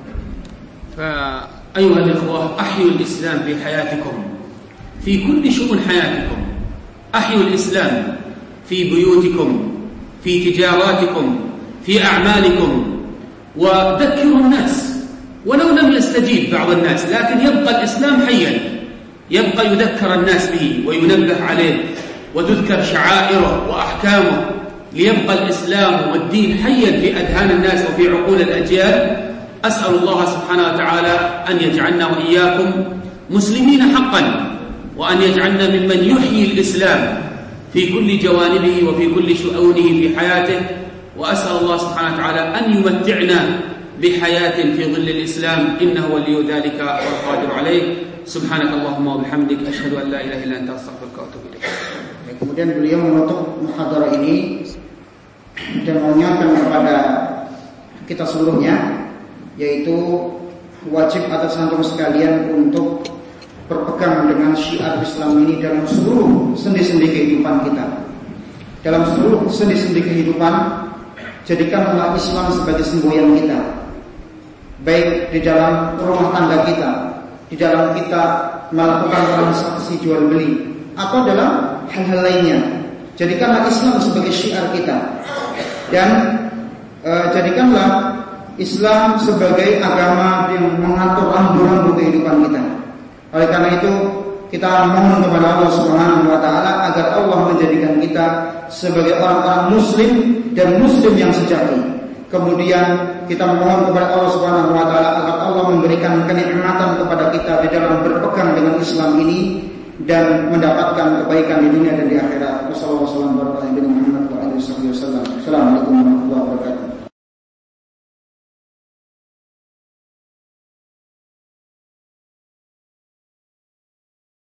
أيها الإخوة، أحيوا الإسلام في حياتكم، في كل شؤون حياتكم. أحيوا الإسلام في بيوتكم، في تجاراتكم، في أعمالكم، وذكروا الناس ولو لم يستجيب بعض الناس، لكن يبقى الإسلام حيا، يبقى يذكر الناس به وينبه عليه وتذكر شعائره وأحكامه، ليبقى الإسلام والدين حيا في أذهان الناس وفي عقول الأجيال. أسأل الله سبحانه وتعالى أن يجعلنا وإياكم مسلمين حقا، وأن يجعلنا ممن يحيي الإسلام في كل جوانبه وفي كل شؤونه في حياته. وأسأل الله سبحانه وتعالى أن يمتعنا بحياة في ظل الإسلام، إنه ولي ذلك والقادر عليه. سبحانك اللهم وبحمدك، أشهد أن لا إله إلا أنت، أستغفرك وأتوب إليك. Kemudian beliau menutup muhadharah ini dan mengingatkan kepada kita seluruhnya, yaitu wajib atas antum sekalian untuk berpegang dengan syiar Islam ini dalam seluruh sendi-sendi kehidupan kita. Dalam seluruh sendi-sendi kehidupan, jadikanlah Islam sebagai semboyan kita, baik di dalam rumah tangga kita, di dalam kita melakukan transaksi jual beli, atau dalam hal-hal lainnya. Jadikanlah Islam sebagai syiar kita, dan jadikanlah Islam sebagai agama yang mengatur rambu-rambu kehidupan kita. Oleh karena itu, kita mohon kepada Allah Subhanahu wa taala agar Allah menjadikan kita sebagai orang-orang muslim dan muslim yang sejati. Kemudian kita mohon kepada Allah Subhanahu wa taala agar Allah memberikan kenikmatan kepada kita di dalam berpegang dengan Islam ini dan mendapatkan kebaikan di dunia dan di akhirat. Wassalamualaikum warahmatullahi wabarakatuh.